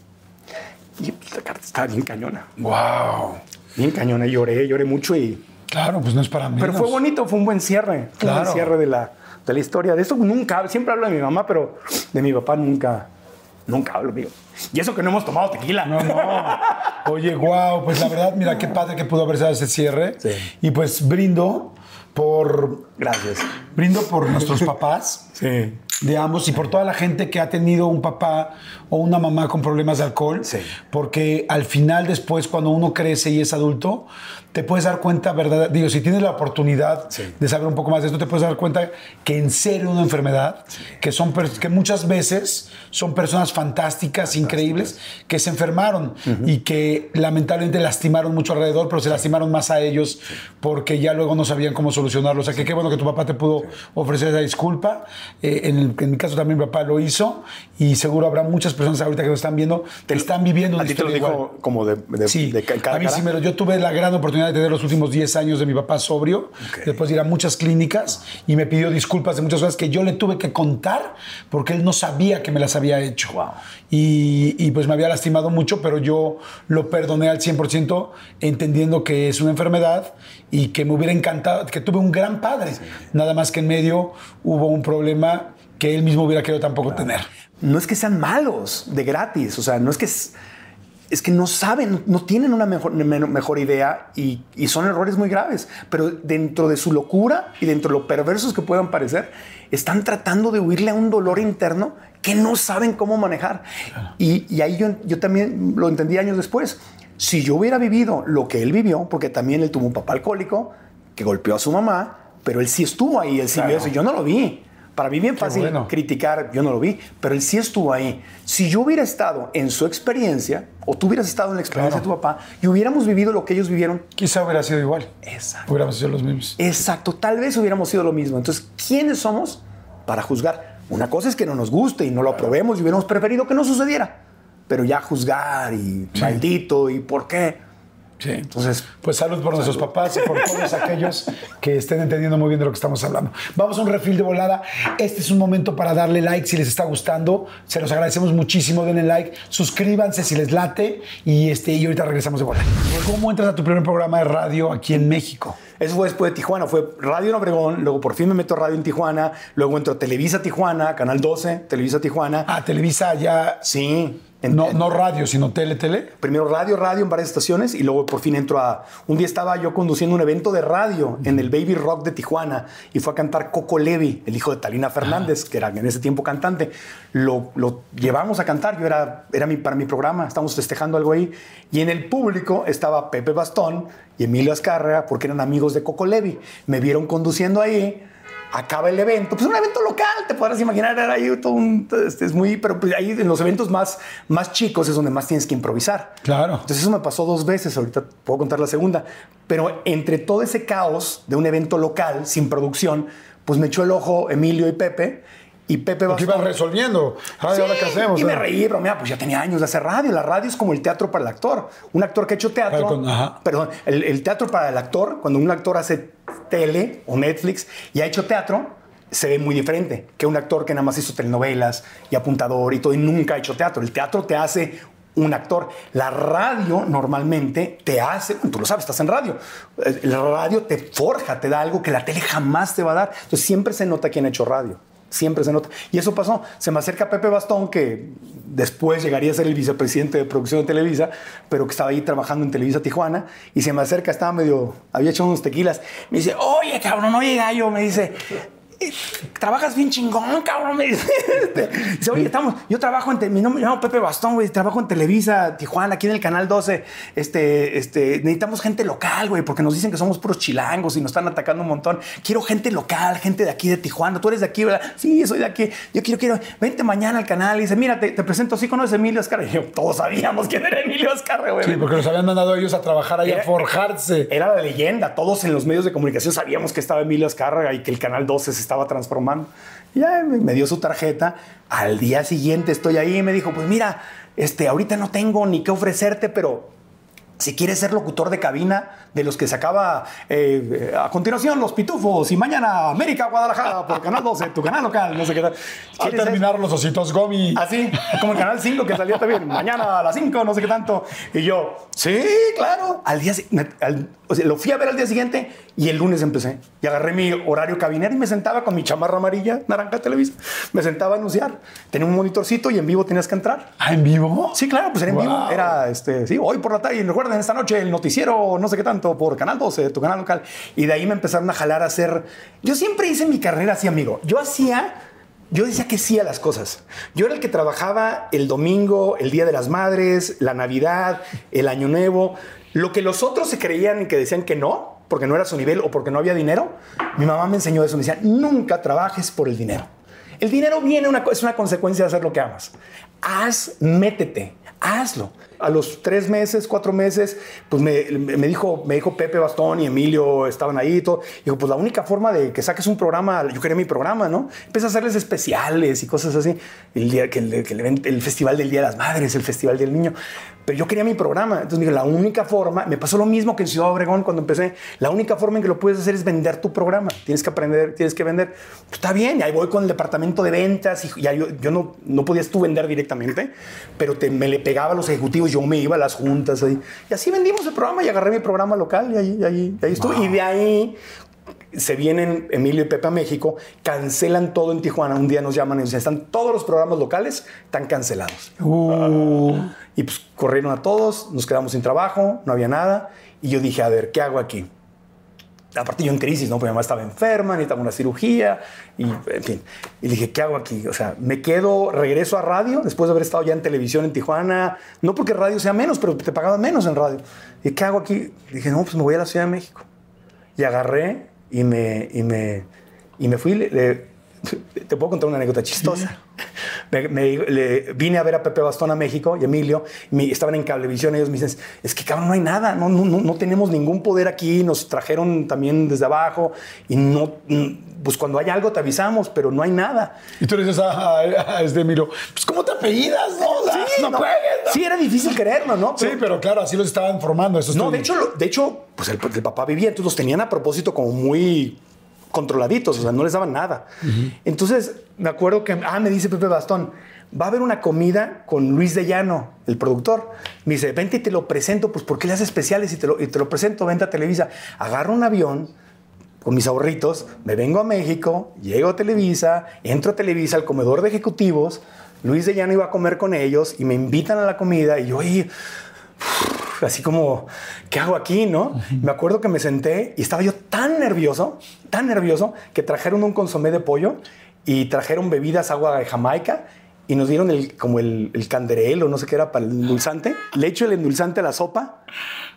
Y la carta estaba bien cañona. ¡Wow! Bien cañona. Lloré mucho y... Claro, pues no es para menos. Pero fue bonito, fue un buen cierre. Fue un buen cierre de la historia. De esto nunca, siempre hablo de mi mamá, pero de mi papá nunca hablo, amigo. Y eso que no hemos tomado tequila. No. Oye, wow, pues la verdad, mira qué padre que pudo haberse dado ese cierre. Sí. Y pues brindo por... Gracias. Brindo por nuestros papás. Sí. De ambos y por toda la gente que ha tenido un papá o una mamá con problemas de alcohol. Sí. Porque al final, después, cuando uno crece y es adulto, te puedes dar cuenta, ¿verdad? Digo, si tienes la oportunidad de saber un poco más de esto, te puedes dar cuenta que en serio una enfermedad, que muchas veces son personas fantásticas, increíbles, que se enfermaron y que lamentablemente lastimaron mucho alrededor, pero se lastimaron más a ellos porque ya luego no sabían cómo solucionarlo. O sea, que qué bueno que tu papá te pudo ofrecer esa disculpa. En mi caso también mi papá lo hizo y seguro habrá muchas personas ahorita que lo están viendo, que están viviendo una historia igual. ¿A ti te lo dijo como de cara? A mí sí, yo tuve la gran oportunidad de tener los últimos 10 años de mi papá sobrio, después de ir a muchas clínicas y me pidió disculpas de muchas cosas que yo le tuve que contar porque él no sabía que me las había hecho. Wow. Y pues me había lastimado mucho, pero yo lo perdoné al 100% entendiendo que es una enfermedad y que me hubiera encantado, que tuve un gran padre, nada más que en medio hubo un problema que él mismo hubiera querido tampoco tener. No es que sean malos de gratis, o sea, no es que... Es que no saben, no tienen una mejor idea y son errores muy graves. Pero dentro de su locura y dentro de lo perversos que puedan parecer, están tratando de huirle a un dolor interno que no saben cómo manejar. Claro. Y ahí yo también lo entendí años después. Si yo hubiera vivido lo que él vivió, porque también él tuvo un papá alcohólico que golpeó a su mamá, pero él sí estuvo ahí, él sí vio eso y yo no lo vi. Para mí bien fácil criticar, yo no lo vi, pero él sí estuvo ahí. Si yo hubiera estado en su experiencia, o tú hubieras estado en la experiencia de tu papá, y hubiéramos vivido lo que ellos vivieron... Quizá hubiera sido igual. Exacto. Hubiéramos sido los mismos. Exacto, tal vez hubiéramos sido lo mismo. Entonces, ¿quiénes somos para juzgar? Una cosa es que no nos guste y no lo aprobemos y hubiéramos preferido que no sucediera. Pero ya juzgar y maldito y por qué... Sí. Entonces, pues salud por nuestros papás y por todos aquellos que estén entendiendo muy bien de lo que estamos hablando. Vamos a un refil de volada. Este es un momento para darle like si les está gustando. Se los agradecemos muchísimo. Denle like, suscríbanse si les late y ahorita regresamos de volada. ¿Cómo entras a tu primer programa de radio aquí en México? Eso fue después de Tijuana, fue Radio en Obregón, luego por fin me meto a radio en Tijuana, luego entro a Televisa Tijuana, Canal 12, Televisa Tijuana. Ah, Televisa ya... Sí. No radio, sino tele. Primero radio en varias estaciones y luego por fin entro a... Un día estaba yo conduciendo un evento de radio en el Baby Rock de Tijuana y fue a cantar Coco Levi, el hijo de Talina Fernández, que era en ese tiempo cantante. Lo llevamos a cantar, para mi programa, estábamos festejando algo ahí y en el público estaba Pepe Bastón y Emilio Azcárraga porque eran amigos de Coco Levi. Me vieron conduciendo ahí acaba el evento, pues un evento local, te podrás imaginar, era ahí todo es muy, pero pues ahí en los eventos más chicos es donde más tienes que improvisar. Claro. Entonces eso me pasó 2 veces, ahorita puedo contar la segunda, pero entre todo ese caos de un evento local sin producción, pues me echó el ojo Emilio y Pepe. Y Pepe Porque Bastón. iban resolviendo. Ay, ¿ahora qué hacemos? Y me reí, bromea, pues ya tenía años de hacer radio. La radio es como el teatro para el actor. Un actor que ha hecho teatro. Perdón, el teatro para el actor, cuando un actor hace tele o Netflix y ha hecho teatro, se ve muy diferente que un actor que nada más hizo telenovelas y apuntador y todo y nunca ha hecho teatro. El teatro te hace un actor. La radio normalmente te hace, tú lo sabes, estás en radio. La radio te forja, te da algo que la tele jamás te va a dar. Entonces siempre se nota quién ha hecho radio. Siempre se nota. Y eso pasó. Se me acerca Pepe Bastón, que después llegaría a ser el vicepresidente de producción de Televisa, pero que estaba ahí trabajando en Televisa Tijuana. Y se me acerca, había hecho unos tequilas. Me dice, oye, cabrón, oye, gallo. Me dice, trabajas bien chingón, cabrón. Me dice, oye, yo trabajo me llamo Pepe Bastón, güey, trabajo en Televisa Tijuana, aquí en el Canal 12. Necesitamos gente local, güey, porque nos dicen que somos puros chilangos y nos están atacando un montón. Quiero gente local, gente de aquí de Tijuana. Tú eres de aquí, ¿verdad? Sí, soy de aquí. Yo quiero, vente mañana al canal. Y dice, mira, te presento, ¿sí conoces a Emilio Azcárraga? Y yo, todos sabíamos quién era Emilio Azcárraga, güey. Sí, porque los habían mandado ellos a trabajar ahí, a forjarse. Era la leyenda. Todos en los medios de comunicación sabíamos que estaba Emilio Azcárraga y que el Canal 12 se estaba transformando. Y ya me dio su tarjeta. Al día siguiente estoy ahí y me dijo, pues mira, ahorita no tengo ni qué ofrecerte, pero si quieres ser locutor de cabina de los que sacaba a continuación Los Pitufos y mañana América Guadalajara por Canal 12, tu canal local, no sé qué tal. Al terminar Los Ositos Gomi. Así, como el Canal 5 que salía también, mañana a las 5, no sé qué tanto. Y yo, sí, claro. Lo fui a ver al día siguiente y el lunes empecé. Y agarré mi horario cabinero y me sentaba con mi chamarra amarilla, naranja Televisa. Me sentaba a anunciar. Tenía un monitorcito y en vivo tenías que entrar. ¿Ah, en vivo? Sí, claro, pues era en vivo. Era, sí, hoy por la tarde. Y recuerden, esta noche el noticiero, no sé qué tanto, por Canal 12, tu canal local. Y de ahí me empezaron a jalar a hacer... Yo siempre hice mi carrera así, amigo. Yo decía que sí a las cosas. Yo era el que trabajaba el domingo, el Día de las Madres, la Navidad, el Año Nuevo. Lo que los otros se creían y que decían que no, porque no era su nivel o porque no había dinero, mi mamá me enseñó eso. Me decía, nunca trabajes por el dinero. El dinero es una consecuencia de hacer lo que amas. Métete, hazlo. A los 3 meses, 4 meses, pues me dijo Pepe Bastón y Emilio estaban ahí y todo. Dijo, pues la única forma de que saques un programa, yo quería mi programa, ¿no? Empecé a hacerles especiales y cosas así. El Festival del Día de las Madres, el Festival del Niño. Pero yo quería mi programa. Entonces me dijo, la única forma, me pasó lo mismo que en Ciudad Obregón cuando empecé, la única forma en que lo puedes hacer es vender tu programa. Tienes que aprender, tienes que vender. Pues está bien, y ahí voy con el departamento de ventas y ya yo no podías tú vender directamente, pero me le pegaba a los ejecutivos, yo me iba a las juntas ahí. Y así vendimos el programa y agarré mi programa local y ahí estuve. Wow. Y de ahí se vienen Emilio y Pepe a México, cancelan todo en Tijuana. Un día nos llaman y dicen, están todos los programas locales, están cancelados. Y pues corrieron a todos, nos quedamos sin trabajo, no había nada. Y yo dije, a ver, ¿qué hago aquí? Aparte yo en crisis, ¿no? Porque mi mamá estaba enferma, necesitaba una cirugía y, en fin. Y dije, ¿qué hago aquí? O sea, regreso a radio después de haber estado ya en televisión en Tijuana. No porque radio sea menos, pero te pagaban menos en radio. ¿Y qué hago aquí? Dije, no, pues me voy a la Ciudad de México. Y agarré y me fui. Te puedo contar una anécdota chistosa. Vine a ver a Pepe Bastón a México y Emilio, estaban en Cablevisión. Ellos me dicen, es que cabrón, no hay nada, no tenemos ningún poder aquí. Nos trajeron también desde abajo y pues cuando hay algo te avisamos, pero no hay nada. Y tú le dices a Emilio, pues ¿cómo te apellidas? No, sí, no juegues, ¿no? Sí, era difícil creerlo, ¿no? Sí, pero claro, así los estaban formando. No, de hecho, pues el papá vivía, entonces los tenían a propósito como muy controladitos, o sea, no les daban nada. Entonces, me acuerdo que, me dice Pepe Bastón, va a haber una comida con Luis de Llano, el productor. Me dice, vente y te lo presento, pues ¿por qué le haces especiales? Y te lo presento, vente a Televisa. Agarro un avión con mis ahorritos, me vengo a México, llego a Televisa, entro a Televisa al comedor de ejecutivos, Luis de Llano iba a comer con ellos y me invitan a la comida y yo, así como, ¿qué hago aquí, no? Me acuerdo que me senté y estaba yo tan nervioso, que trajeron un consomé de pollo y trajeron bebidas, agua de Jamaica y nos dieron el canderel o no sé qué era para el endulzante. Le echo el endulzante a la sopa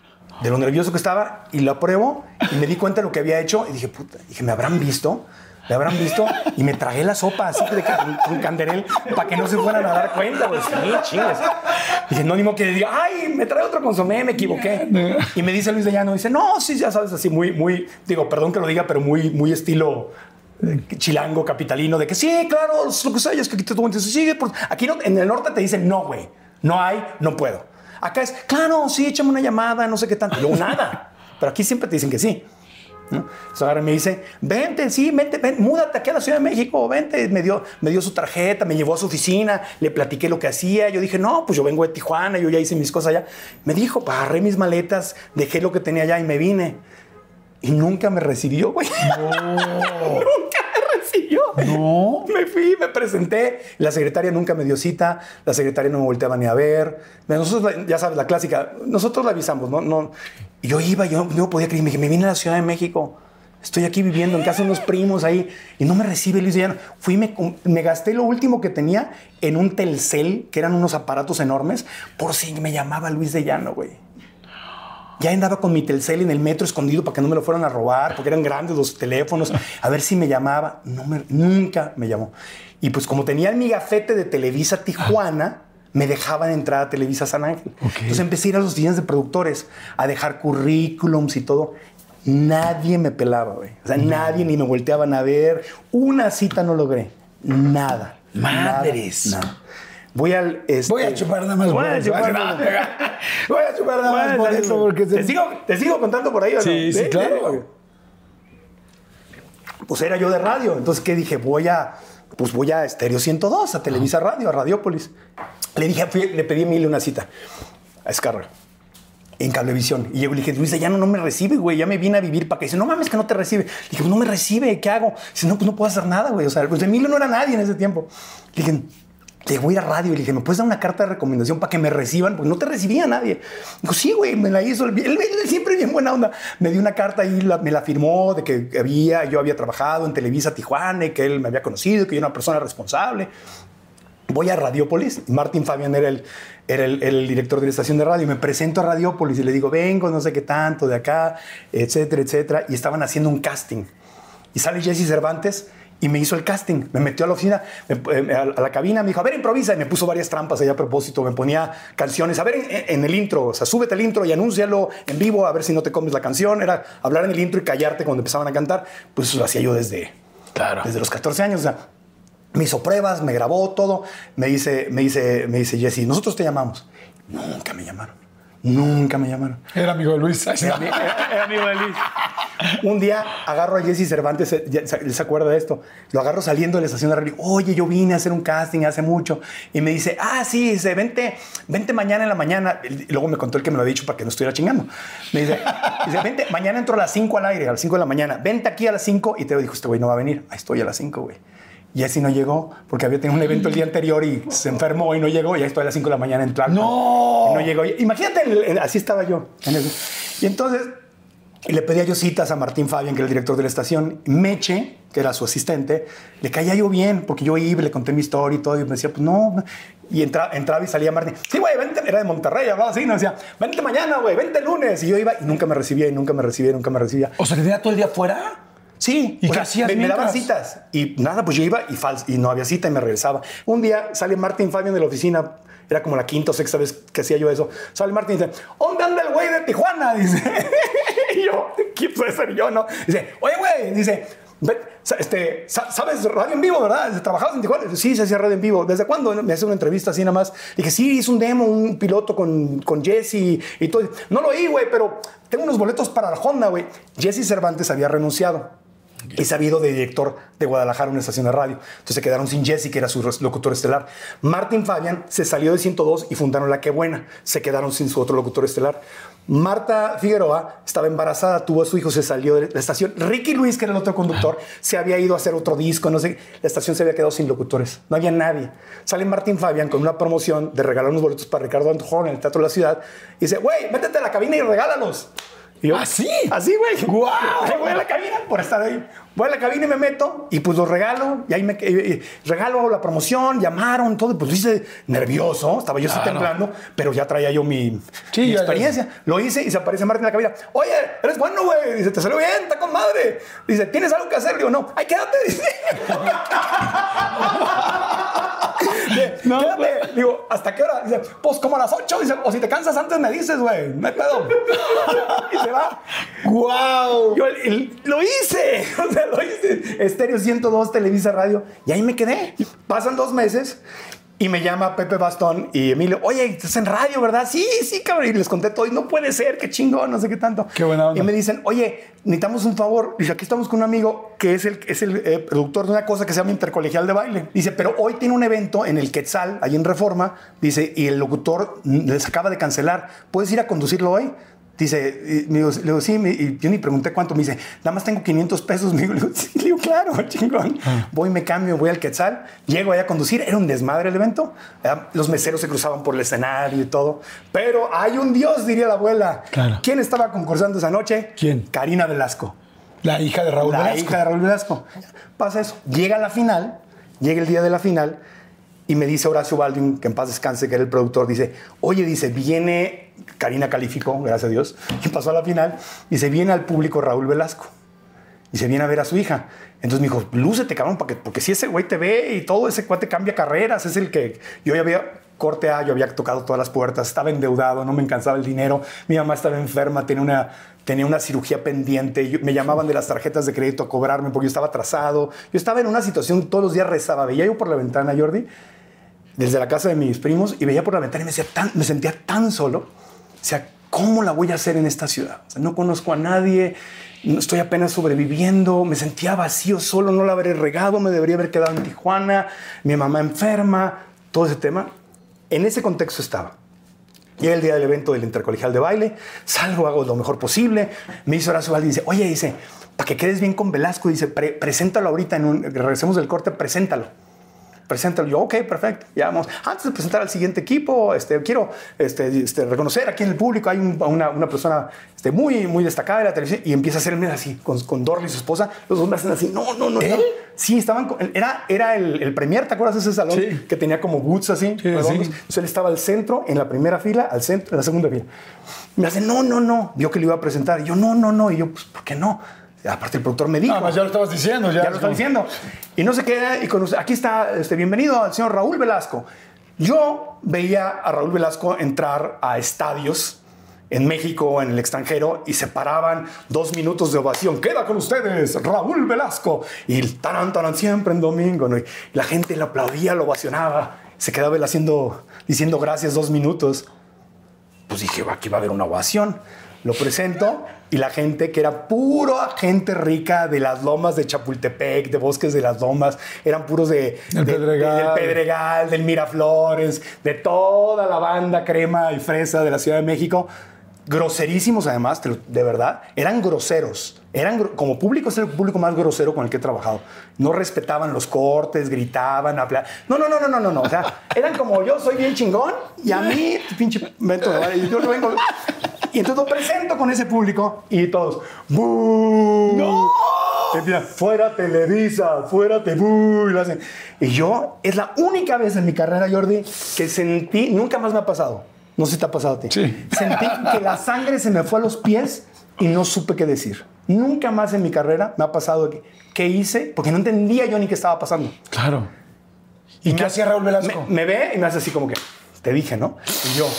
de lo nervioso que estaba, y lo apruebo y me di cuenta de lo que había hecho y dije, puta, dije, ¿me habrán visto? ¿Me habrán visto? Y me tragué la sopa así de con canderel para que no se fueran a dar cuenta, güey. Sí, chingas. Dije, no, ni modo que diga, ay, me trae otro consomé, me equivoqué. Y me dice Luis de Llano, dice, no, sí, ya sabes, así muy, digo, perdón que lo diga, pero muy estilo chilango, capitalino, de que sí, claro, lo que sea, es que aquí te tomo, entonces sigue. Aquí no, en el norte te dicen, no, güey, no hay, no puedo. Acá es, claro, sí, échame una llamada, no sé qué tanto. Y luego nada. Pero aquí siempre te dicen que sí. ¿No? Entonces ahora me dice, vente, sí, vente, múdate aquí a la Ciudad de México, vente. Me dio su tarjeta, me llevó a su oficina, le platiqué lo que hacía. Yo dije, no, pues yo vengo de Tijuana, yo ya hice mis cosas allá. Me dijo, agarré mis maletas, dejé lo que tenía allá y me vine. Y nunca me recibió, güey. No. Nunca me recibió. No. Me fui, me presenté. La secretaria nunca me dio cita. La secretaria no me volteaba ni a ver. Nosotros, ya sabes, la clásica. Nosotros la avisamos, ¿no? Y yo iba, yo no podía creer. Me vine a la Ciudad de México. Estoy aquí viviendo en casa de unos primos ahí. Y no me recibe Luis de Llano. Fui, me gasté lo último que tenía en un Telcel, que eran unos aparatos enormes, por si me llamaba Luis de Llano, güey. Ya andaba con mi Telcel en el metro escondido para que no me lo fueran a robar, porque eran grandes los teléfonos. A ver si me llamaba. Nunca me llamó. Y pues como tenía mi gafete de Televisa Tijuana, me dejaban entrar a Televisa San Ángel. Okay. Entonces empecé a ir a los oficinas de productores, a dejar currículums y todo. Nadie me pelaba, güey. O sea, nadie ni me volteaban a ver. Una cita no logré. Nada. Madres. Nada. Voy a chupar nada más por eso. Voy a chupar nada más por eso. Porque ¿Te sigo contando por ahí o no? Sí, claro. Pues era yo de radio. Entonces, ¿qué dije? Voy a Estéreo 102, a Televisa Radio, a Radiópolis. Le pedí a Emilio una cita a Escarra en Cablevisión. Y llego y le dije, Luis de Llano no me recibe, güey. Ya me vine a vivir para que dice, no mames, que no te recibe. Le dije, pues no me recibe, ¿qué hago? Dice, no, pues no puedo hacer nada, güey. O sea, pues Emilio no era nadie en ese tiempo. Le dije, voy a ir a radio y le dije, ¿me puedes dar una carta de recomendación para que me reciban? Porque no te recibía nadie. Dijo, sí, güey, me la hizo. Él siempre bien buena onda. Me dio una carta y me la firmó de que yo había trabajado en Televisa Tijuana y que él me había conocido, que yo era una persona responsable. Voy a Radiópolis. Martín Fabián era el director de la estación de radio. Me presento a Radiópolis y le digo, vengo, no sé qué tanto, de acá, etcétera, etcétera. Y estaban haciendo un casting. Y sale Jesse Cervantes y me hizo el casting. Me metió a la oficina, a la cabina, me dijo, a ver, improvisa. Y me puso varias trampas allá a propósito. Me ponía canciones. A ver, en el intro, o sea, súbete el intro y anúncialo en vivo, a ver si no te comes la canción. Era hablar en el intro y callarte cuando empezaban a cantar. Pues eso lo hacía yo desde los 14 años. O sea, me hizo pruebas, me grabó todo. Me dice Jesse, nosotros te llamamos. Nunca me llamaron. Nunca me llamaron. Era amigo de Luis. Era amigo de Luis. Un día agarro a Jesse Cervantes, él se acuerda de esto, lo agarro saliendo de la estación de radio. Oye, yo vine a hacer un casting hace mucho. Y me dice, sí, dice, vente mañana en la mañana. Y luego me contó el que me lo había dicho para que no estuviera chingando. Me dice, vente, mañana entro a las 5 al aire, a las 5 de la mañana. Vente aquí a las 5. Y te dijo, este güey no va a venir. Ahí estoy a las 5, güey. Y así no llegó porque había tenido un evento el día anterior y se enfermó y no llegó. Y ahí estoy a las 5 de la mañana en Tlalpan. ¡No! Y no llegó. Imagínate, así estaba yo. Y entonces le pedía yo citas a Martín Fabián, que era el director de la estación. Meche, que era su asistente, le caía yo bien porque yo iba, le conté mi historia y todo. Y me decía, pues no. Y entraba y salía Martín. Sí, güey, vente. Era de Monterrey, hablaba así. Me decía, vente mañana, güey, vente el lunes. Y yo iba y nunca me recibía, nunca me recibía. O sea, ¿te tenía todo el día fuera? Sí. ¿Y qué hacías? Me daban citas. Y nada, pues yo iba y no había cita y me regresaba. Un día sale Martín Fabián de la oficina. Era como la quinta o sexta vez que hacía yo eso. Sale Martín y dice, ¿dónde anda el güey de Tijuana? Dice. Y yo, ¿quién puede ser yo, no? Dice, oye, güey. Dice, ¿sabes radio en vivo, verdad? ¿Trabajabas en Tijuana? Sí, se hacía radio en vivo. ¿Desde cuándo? Me hace una entrevista así nada más. Dije, sí, hice un demo, un piloto con Jesse y todo. No lo oí, güey, pero tengo unos boletos para la Honda, güey. Jesse Cervantes había renunciado. Y se había ido de director de Guadalajara, una estación de radio. Entonces se quedaron sin Jesse, que era su locutor estelar. Martín Fabián se salió de 102 y fundaron La Qué Buena. Se quedaron sin su otro locutor estelar. Marta Figueroa estaba embarazada, tuvo a su hijo, se salió de la estación. Ricky Luis, que era el otro conductor, se había ido a hacer otro disco, no sé. La estación se había quedado sin locutores. No había nadie. Sale Martín Fabián con una promoción de regalar unos boletos para Ricardo Antojón en el Teatro de la Ciudad. Y dice, güey, métete a la cabina y regálalos. Y yo, ¿Así? Así, güey. ¡Guau! Ahí voy a la cabina por estar ahí. Voy a la cabina y me meto y pues los regalo. Y ahí regalo la promoción, llamaron, todo. Pues lo hice nervioso. Estaba yo así temblando, pero ya traía yo mi experiencia. Lo hice y se aparece Martín en la cabina. Oye, eres bueno, güey. Dice, te salió bien, está con madre. Dice, ¿tienes algo que hacer? Digo, no. ¡Ay, quédate! Dice. No, quédate. Digo, ¿hasta qué hora? Dice, pues como a las 8. Dice, o si te cansas antes me dices, güey. No hay pedo. Y se va. ¡Guau! Yo lo hice. O sea, lo hice. Estéreo 102, Televisa Radio. Y ahí me quedé. Pasan 2 meses. Y me llama Pepe Bastón y Emilio. Oye, estás en radio, ¿verdad? Sí, cabrón. Y les conté todo. Y no puede ser, qué chingón, no sé qué tanto. Qué buena onda. Y me dicen, oye, necesitamos un favor. Dice, aquí estamos con un amigo que es el productor de una cosa que se llama Intercolegial de Baile. Dice, pero hoy tiene un evento en el Quetzal, ahí en Reforma. Dice, y el locutor les acaba de cancelar. ¿Puedes ir a conducirlo hoy? Dice, le digo, sí, y yo ni pregunté cuánto. Me dice, nada más tengo 500 pesos. Me digo, sí, le digo, claro, chingón. Voy, me cambio, voy al Quetzal, llego allá a conducir. Era un desmadre el evento. Los meseros se cruzaban por el escenario y todo. Pero hay un Dios, diría la abuela. Claro. ¿Quién estaba concursando esa noche? ¿Quién? Karina Velasco. La hija de Raúl Velasco. La hija de Raúl Velasco. Pasa eso. Llega la final, llega el día de la final. Y me dice Horacio Baldwin, que en paz descanse, que era el productor, dice, oye, dice, viene, Karina calificó, gracias a Dios, y pasó a la final, dice, viene al público Raúl Velasco, y se viene a ver a su hija. Entonces me dijo, lúcete, cabrón, porque si ese güey te ve y todo, ese cuate cambia carreras, es el que yo ya había, corte A, yo había tocado todas las puertas, estaba endeudado, no me alcanzaba el dinero, mi mamá estaba enferma, tenía una cirugía pendiente, me llamaban de las tarjetas de crédito a cobrarme porque yo estaba atrasado, yo estaba en una situación, todos los días rezaba, veía yo por la ventana, Jordi, desde la casa de mis primos, y veía por la ventana y me sentía tan solo. O sea, ¿cómo la voy a hacer en esta ciudad? O sea, no conozco a nadie, estoy apenas sobreviviendo, me sentía vacío, solo, no la habré regado, me debería haber quedado en Tijuana, mi mamá enferma, todo ese tema. En ese contexto estaba. Llega el día del evento del Intercolegial de Baile, salgo, hago lo mejor posible. Me dice Horacio Baldwin, dice, oye, dice, para que quedes bien con Velasco, dice, preséntalo ahorita, regresemos del corte, preséntalo. Yo, ok, perfecto, ya vamos. Antes de presentar al siguiente equipo, quiero reconocer aquí en el público, hay una persona muy, muy destacada de la televisión, y empieza a hacerme así, con Dorly, su esposa, los dos me hacen así, no. ¿Él? Sí, era el premier, ¿te acuerdas de ese salón? Sí. Que tenía como boots así, redondos. Sí. Entonces él estaba al centro, en la primera fila, al centro, en la segunda fila. Me hace, no, vio que le iba a presentar, y yo, no, y yo, pues, ¿por qué no? Aparte el productor me dijo. Más ya lo estabas diciendo. Ya lo estaba diciendo. Y no sé qué. Y aquí está, bienvenido al señor Raúl Velasco. Yo veía a Raúl Velasco entrar a estadios en México, en el extranjero, y se paraban 2 minutos de ovación. Queda con ustedes, Raúl Velasco. Y el taran, siempre en domingo, ¿no? Y la gente lo aplaudía, lo ovacionaba. Se quedaba él diciendo gracias 2 minutos. Pues dije, aquí va a haber una ovación. Lo presento y la gente, que era pura gente rica de las lomas de Chapultepec, de Bosques de las Lomas, eran puros del Pedregal, del Miraflores, de toda la banda crema y fresa de la Ciudad de México. Groserísimos además, de verdad, eran groseros. Como público, es el público más grosero con el que he trabajado. No respetaban los cortes, gritaban, hablaban. No. O sea, eran como yo soy bien chingón y a mí, pinche vento, yo no vengo. Y entonces lo presento con ese público y todos, ¡bú! ¡No! Empiezan, fuera Televisa, fuera Tebú. Y lo hacen. Y yo, es la única vez en mi carrera, Jordi, que sentí, nunca más me ha pasado. No sé si te ha pasado a ti. Sí. Sentí que la sangre se me fue a los pies y no supe qué decir. Nunca más en mi carrera me ha pasado qué hice, porque no entendía yo ni qué estaba pasando. Claro. ¿Y qué hacía Raúl Velasco? Me ve y me hace así como que, te dije, ¿no? Y yo...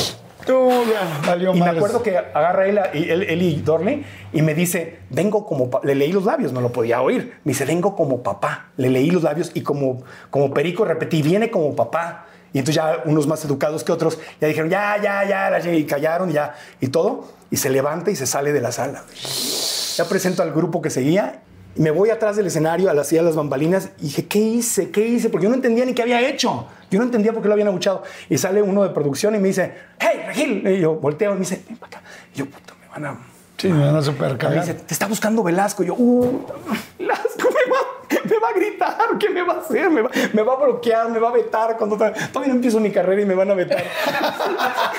valió y madres. me acuerdo que agarra él y Dorley y me dice, vengo como le leí los labios, no lo podía oír. Me dice, vengo como papá. Le leí los labios y como perico repetí, viene como papá. Y entonces ya unos más educados que otros ya dijeron, ya, y callaron y todo. Y se levanta y se sale de la sala. Ya presento al grupo que seguía. Y me voy atrás del escenario, a las bambalinas, y dije, ¿qué hice? Porque yo no entendía ni qué había hecho. Yo no entendía por qué lo habían abuchado. Y sale uno de producción y me dice, ¡hey, Regil! Y yo volteo y me dice, ven para acá. Y yo, puta, me van a... Sí, me van a super Me cagar. dice, te está buscando Velasco. Y yo, Velasco me va a gritar. ¿Qué me va a hacer? Me va a bloquear, me va a vetar. Todavía no empiezo mi carrera y me van a vetar.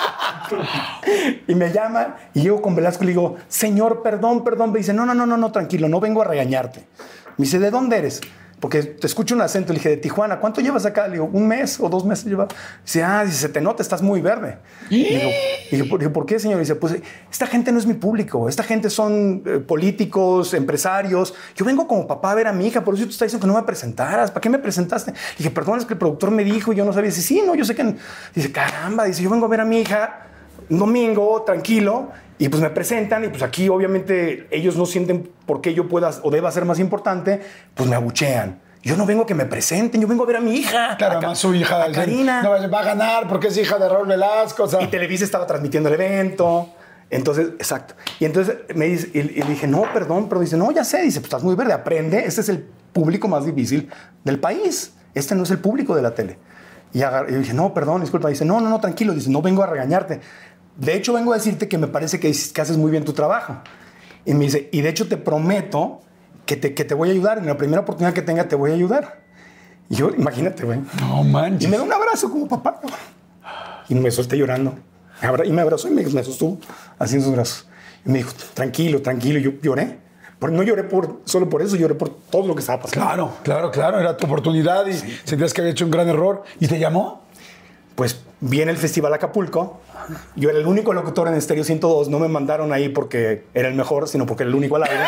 Y me llama y llego con Velasco y le digo, señor, perdón. Me dice, no, tranquilo, no vengo a regañarte. Me dice, ¿de dónde eres? Porque te escucho un acento. Le dije, de Tijuana. ¿Cuánto llevas acá? Le digo, 1 mes o 2 meses lleva. Dice, se te nota, estás muy verde. Dije, ¿por qué, señor? Dice, pues esta gente no es mi público. Esta gente son políticos, empresarios. Yo vengo como papá a ver a mi hija. Por eso te está diciendo que no me presentaras. ¿Para qué me presentaste? Dije, perdón, es que el productor me dijo y yo no sabía. Dice, sí, no, yo sé que... Dice, caramba. Dice, yo vengo a ver a mi hija un domingo, tranquilo. Y pues me presentan y pues aquí obviamente ellos no sienten por qué yo pueda o deba ser más importante, pues me abuchean. Yo no vengo a que me presenten, yo vengo a ver a mi hija. Claro, además su hija. A Karina. No, va a ganar porque es hija de Raúl Velasco. O sea. Y Televisa estaba transmitiendo el evento. Entonces, exacto. Y entonces me dice, y le dije, no, perdón, pero dice, no, ya sé. Dice, pues estás muy verde, aprende. Este es el público más difícil del país. Este no es el público de la tele. Y yo dije, no, perdón, disculpa. Dice, no, tranquilo. Dice, no vengo a regañarte. De hecho, vengo a decirte que me parece que haces muy bien tu trabajo. Y me dice, y de hecho te prometo que te voy a ayudar. En la primera oportunidad que tenga te voy a ayudar. Y yo, imagínate, güey. No manches. Y me da un abrazo como papá. Y me solté llorando. Y me abrazó y me sostuvo así en sus brazos. Y me dijo, tranquilo. Y yo lloré. No lloré solo por eso, lloré por todo lo que estaba pasando. Claro. Era tu oportunidad y sentías que había hecho un gran error. ¿Y te llamó? Pues viene el Festival Acapulco. Yo era el único locutor en Estéreo 102. No me mandaron ahí porque era el mejor, sino porque era el único al aire.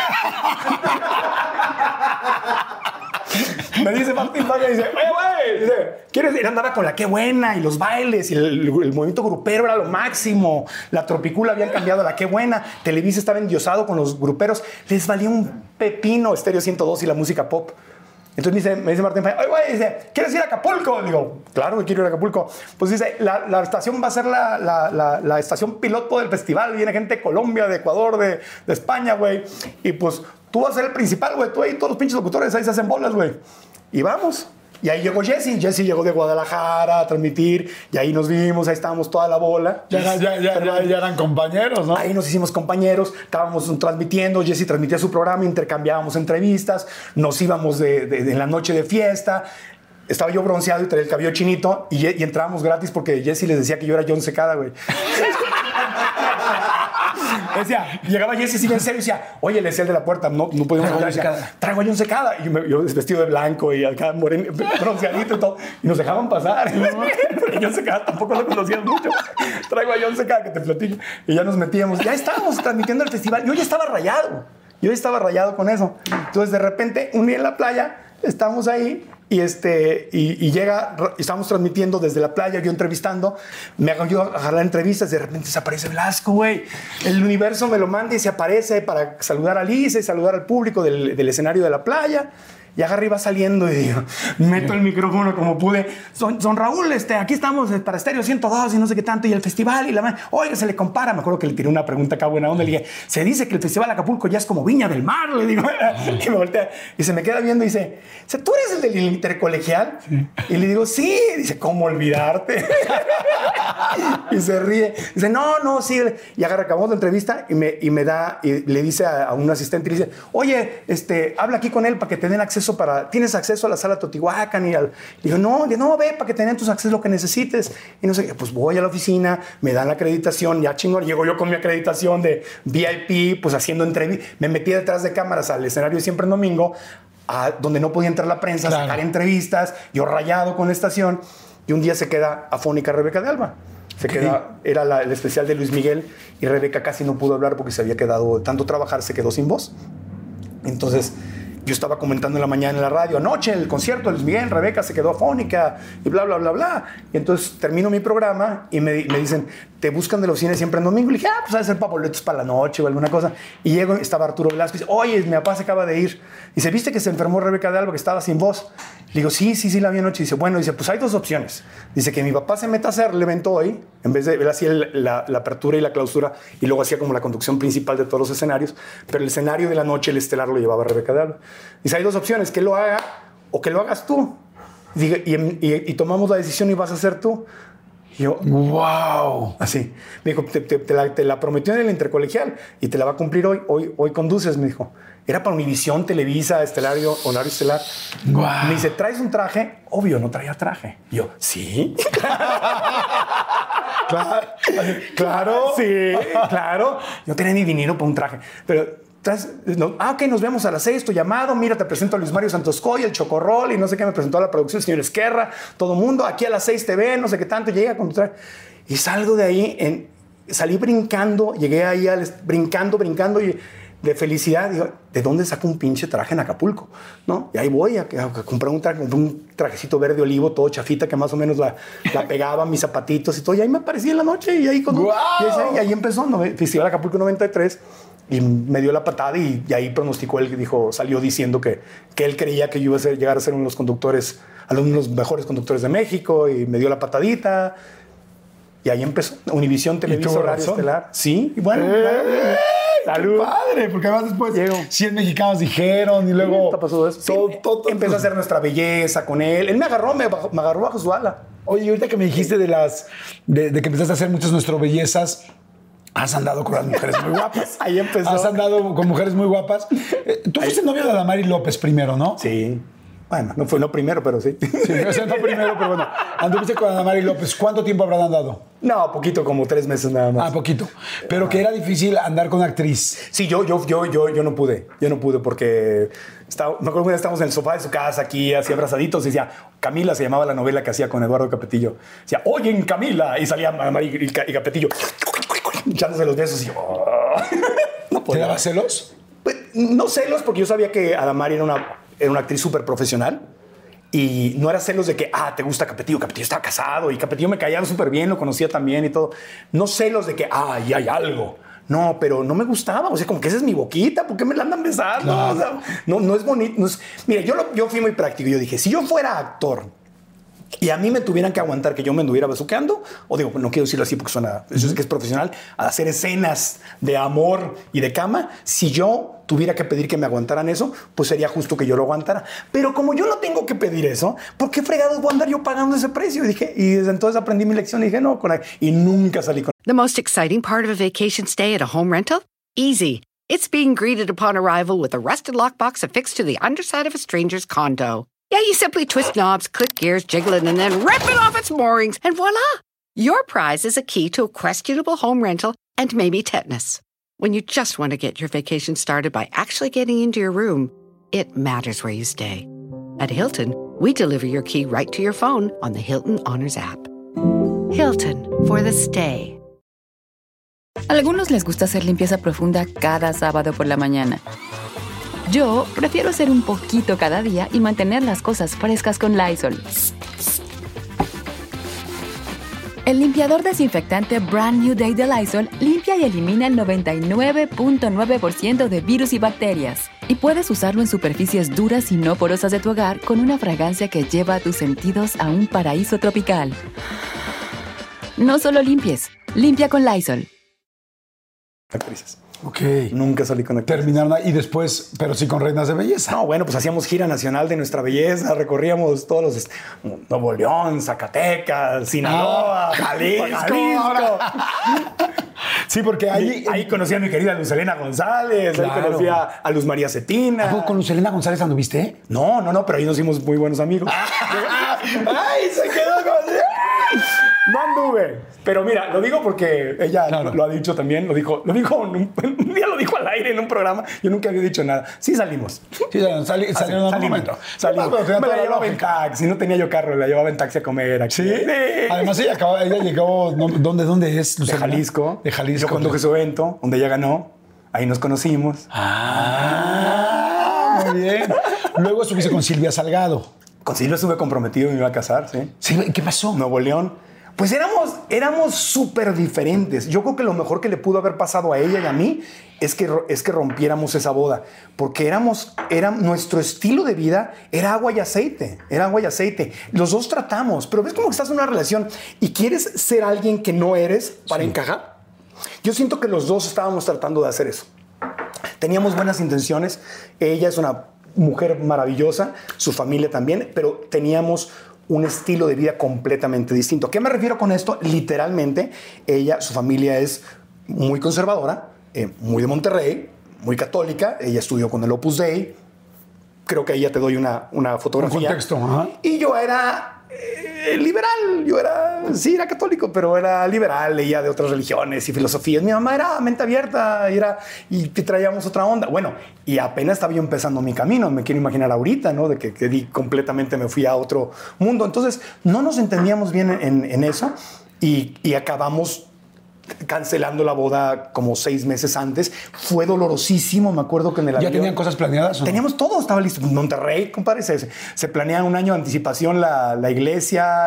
Me dice Martín Valle, dice, oye, güey, ¿quieres ir? Andaba con la Qué Buena y los bailes y el movimiento grupero era lo máximo. La Tropicula habían cambiado a la Qué Buena. Televisa estaba endiosado con los gruperos. Les valía un pepino Estéreo 102 y la música pop. Entonces me dice Martín, oye, güey, dice, ¿quieres ir a Acapulco? Digo, claro que quiero ir a Acapulco. Pues dice, la estación va a ser la estación piloto del festival. Viene gente de Colombia, de Ecuador, de España, güey. Y pues tú vas a ser el principal, güey. Tú ahí, todos los pinches locutores ahí se hacen bolas, güey. Y vamos. Y ahí llegó Jesse. Jesse llegó de Guadalajara a transmitir. Y ahí nos vimos, ahí estábamos toda la bola. Ya eran compañeros, ¿no? Ahí nos hicimos compañeros. Estábamos transmitiendo. Jesse transmitía su programa, intercambiábamos entrevistas. Nos íbamos en la noche de fiesta. Estaba yo bronceado y traía el cabello chinito. Y entrábamos gratis porque Jesse les decía que yo era John Secada, güey. Decía, llegaba Jesse así en serio y decía, oye, le decía el de la puerta, no podíamos hablar. Traigo a John Secada. Y yo vestido de blanco y acá moreno, bronceadito y todo. Y nos dejaban pasar. Pero John Secada tampoco lo conocían mucho. Traigo a John Secada que te platico. Y ya nos metíamos. Ya estábamos transmitiendo el festival. Yo ya estaba rayado. Con eso. Entonces, de repente, un día en la playa, estábamos ahí. Y llega, estábamos transmitiendo desde la playa, yo entrevistando, me hago yo a jalar entrevistas, de repente se aparece Velasco, güey. El universo me lo manda y se aparece para saludar a Lisa y saludar al público del escenario de la playa. Y agarra y va saliendo y digo, meto el micrófono como pude. Son Raúl, aquí estamos para Estéreo 102 y no sé qué tanto. Y el festival y oiga, se le compara. Me acuerdo que le tiré una pregunta acá buena onda. Le dije, se dice que el Festival Acapulco ya es como Viña del Mar. Le digo, y me voltea y se me queda viendo y dice, ¿tú eres el del intercolegial? Sí. Y le digo, sí. Dice, ¿cómo olvidarte? Y se ríe. Dice, no, sí. Y agarra, acabamos la entrevista y me da, y le dice a un asistente, y le dice, oye, habla aquí con él para que te den acceso ¿tienes acceso a la sala Teotihuacán? Y digo, no, ve, para que tengan tus accesos lo que necesites. Y no sé, pues voy a la oficina, me dan la acreditación, ya chingón, llego yo con mi acreditación de VIP, pues haciendo entrevistas. Me metí detrás de cámaras al escenario de Siempre en Domingo, donde no podía entrar la prensa, claro, sacar entrevistas, yo rayado con la estación. Y un día se queda afónica Rebeca de Alba. Era el especial de Luis Miguel y Rebeca casi no pudo hablar porque se había quedado, tanto trabajar, se quedó sin voz. Entonces, yo estaba comentando en la mañana en la radio, anoche el concierto de Luis Miguel, Rebeca se quedó afónica y bla, bla, bla, bla. Y entonces termino mi programa y me dicen, te buscan de la oficina Siempre en Domingo. Y le dije, pues ha de ser para boletos para la noche o alguna cosa. Y llego, estaba Arturo Velasco y dice, oye, mi papá se acaba de ir. Y dice, ¿viste que se enfermó Rebeca de Alba, que estaba sin voz? Le digo, sí, la vi anoche. Y dice, bueno, pues hay dos opciones. Dice que mi papá se meta a hacer el evento hoy, en vez de él hacía la apertura y la clausura y luego hacía como la conducción principal de todos los escenarios, pero el escenario de la noche, el estelar, lo llevaba Rebeca de Alba. Dice, hay dos opciones, que lo haga o que lo hagas tú. Y tomamos la decisión y vas a ser tú. Y yo, wow. Así. Me dijo, te la prometió en el intercolegial y te la va a cumplir hoy. Hoy conduces, me dijo. Era para Univisión, Televisa, Estelario, Horario Estelar. Wow. Me dice, ¿traes un traje? Obvio, no traía traje. Y yo, ¿sí? Claro. Sí, claro. Yo tenía ni dinero para un traje. Pero, ok, nos vemos a las 6, tu llamado. Mira, te presento a Luis Mario Santoscoy, el Chocorrol, y no sé qué, me presentó a la producción, el señor Esquerra, todo mundo. Aquí a las 6 te ven, no sé qué tanto. Llega con tu traje. Y salgo de ahí, salí brincando, llegué ahí brincando y de felicidad. Digo, ¿de dónde saco un pinche traje en Acapulco? ¿No? Y ahí voy a comprar un trajecito verde olivo, todo chafita, que más o menos la pegaba, mis zapatitos y todo. Y ahí me aparecí en la noche y ahí, y ahí empezó, Festival Acapulco 93. Y me dio la patada y ahí pronosticó él, salió diciendo que él creía que yo iba a llegar a ser uno de los conductores, uno de los mejores conductores de México, y me dio la patadita. Y ahí empezó. Univisión, Televisa, Radio Estelar. Sí, y bueno. ¡Salud! ¡Qué padre! Porque además después 100 mexicanos dijeron y luego... ¿Qué pasó eso? Todo empezó a hacer nuestra belleza con él. Él me agarró bajo su ala. Oye, ahorita que me dijiste de que empezaste a hacer muchas nuestras bellezas, has andado con las mujeres muy guapas. Ahí empezó. Has andado con mujeres muy guapas. Tú fuiste novio de Adamari López primero, ¿no? Sí. Bueno, no fue lo primero, pero sí. Sí, no primero, pero bueno. Anduviste con Adamari López. ¿Cuánto tiempo habrán andado? No, poquito, como 3 meses nada más. Ah, poquito. Pero que era difícil andar con actriz. Sí, yo no pude. Yo no pude porque me acuerdo que estábamos en el sofá de su casa aquí, así abrazaditos, y decía, Camila se llamaba la novela que hacía con Eduardo Capetillo. Decía, oyen, Camila. Y salía Adamari y Capetillo echándose los besos y yo... No podía. ¿Te daba celos? Pues, no celos, porque yo sabía que Adamari era una actriz súper profesional. Y no era celos de que, te gusta Capetillo. Capetillo estaba casado y Capetillo me caía súper bien, lo conocía también y todo. No celos de que, ya hay algo. No, pero no me gustaba. O sea, como que esa es mi boquita. ¿Por qué me la andan besando? No, o sea, no es bonito. No es... Mira, yo fui muy práctico. Yo dije, si yo fuera actor y a mí me tuvieran que aguantar que yo me anduviera besuqueando, o digo, no quiero decirlo así porque suena, yo sé que es profesional, a hacer escenas de amor y de cama, si yo tuviera que pedir que me aguantaran eso, pues sería justo que yo lo aguantara. Pero como yo no tengo que pedir eso, ¿por qué fregados voy a andar yo pagando ese precio? Y desde entonces aprendí mi lección y dije, no, y nunca salí con... The most exciting part of a vacation stay at a home rental? Easy. It's being greeted upon arrival with a rusted lockbox affixed to the underside of a stranger's condo. Yeah, you simply twist knobs, click gears, jiggle it, and then rip it off its moorings, and voila! Your prize is a key to a questionable home rental and maybe tetanus. When you just want to get your vacation started by actually getting into your room, it matters where you stay. At Hilton, we deliver your key right to your phone on the Hilton Honors app. Hilton, for the stay. A algunos les gusta hacer limpieza profunda cada sábado por la mañana. Yo prefiero hacer un poquito cada día y mantener las cosas frescas con Lysol. El limpiador desinfectante Brand New Day de Lysol limpia y elimina el 99.9% de virus y bacterias. Y puedes usarlo en superficies duras y no porosas de tu hogar con una fragancia que lleva a tus sentidos a un paraíso tropical. No solo limpies, limpia con Lysol. Actrices. Ok. Nunca salí con actrices. Terminaron y después, pero sí con reinas de belleza. No, bueno, pues hacíamos gira nacional de nuestra belleza, recorríamos todos los... Nuevo León, Zacatecas, Sinaloa, Jalisco. Sí, porque ahí conocí a mi querida Luz Helena González, claro. Ahí conocí a Luz María Cetina. ¿A poco con Luz Helena González anduviste? No, pero ahí nos hicimos muy buenos amigos. ¡Ay, se quedó como... No anduve. Pero mira, lo digo porque ella lo ha dicho también. Lo dijo un día lo dijo al aire en un programa. Yo nunca había dicho nada. Sí salimos. Sí, salieron en un momento. Salimos. Me la llevaba en taxi. No tenía yo carro, la llevaba en taxi a comer aquí. ¿Sí? Además, ella llegó... ¿Dónde es? De Jalisco. De Jalisco. Yo conduje su evento, donde ella ganó. Ahí nos conocimos. Muy bien. Luego estuviste con Silvia Salgado. Con Silvia estuve comprometido y me iba a casar, ¿sí? ¿Qué pasó? Nuevo León. Pues éramos súper diferentes. Yo creo que lo mejor que le pudo haber pasado a ella y a mí es que rompiéramos esa boda. Porque nuestro estilo de vida era agua y aceite. Los dos tratamos. Pero ves como que estás en una relación y quieres ser alguien que no eres para encajar. Yo siento que los dos estábamos tratando de hacer eso. Teníamos buenas intenciones. Ella es una mujer maravillosa, su familia también, pero teníamos un estilo de vida completamente distinto. ¿A qué me refiero con esto? Literalmente, su familia es muy conservadora, muy de Monterrey, muy católica. Ella estudió con el Opus Dei. Creo que ahí ya te doy una fotografía. Un contexto. Ajá. Y yo era liberal. Yo era católico, pero era liberal, leía de otras religiones y filosofías. Mi mamá era mente abierta y traíamos otra onda. Bueno, y apenas estaba yo empezando mi camino. Me quiero imaginar ahorita, ¿no? De que completamente me fui a otro mundo. Entonces, no nos entendíamos bien en eso y acabamos cancelando la boda como 6 meses antes. Fue dolorosísimo. Me acuerdo que en el avión... ¿Ya tenían cosas planeadas? ¿O no? Teníamos todo, estaba listo. Monterrey, compadre, se planea un año de anticipación la iglesia,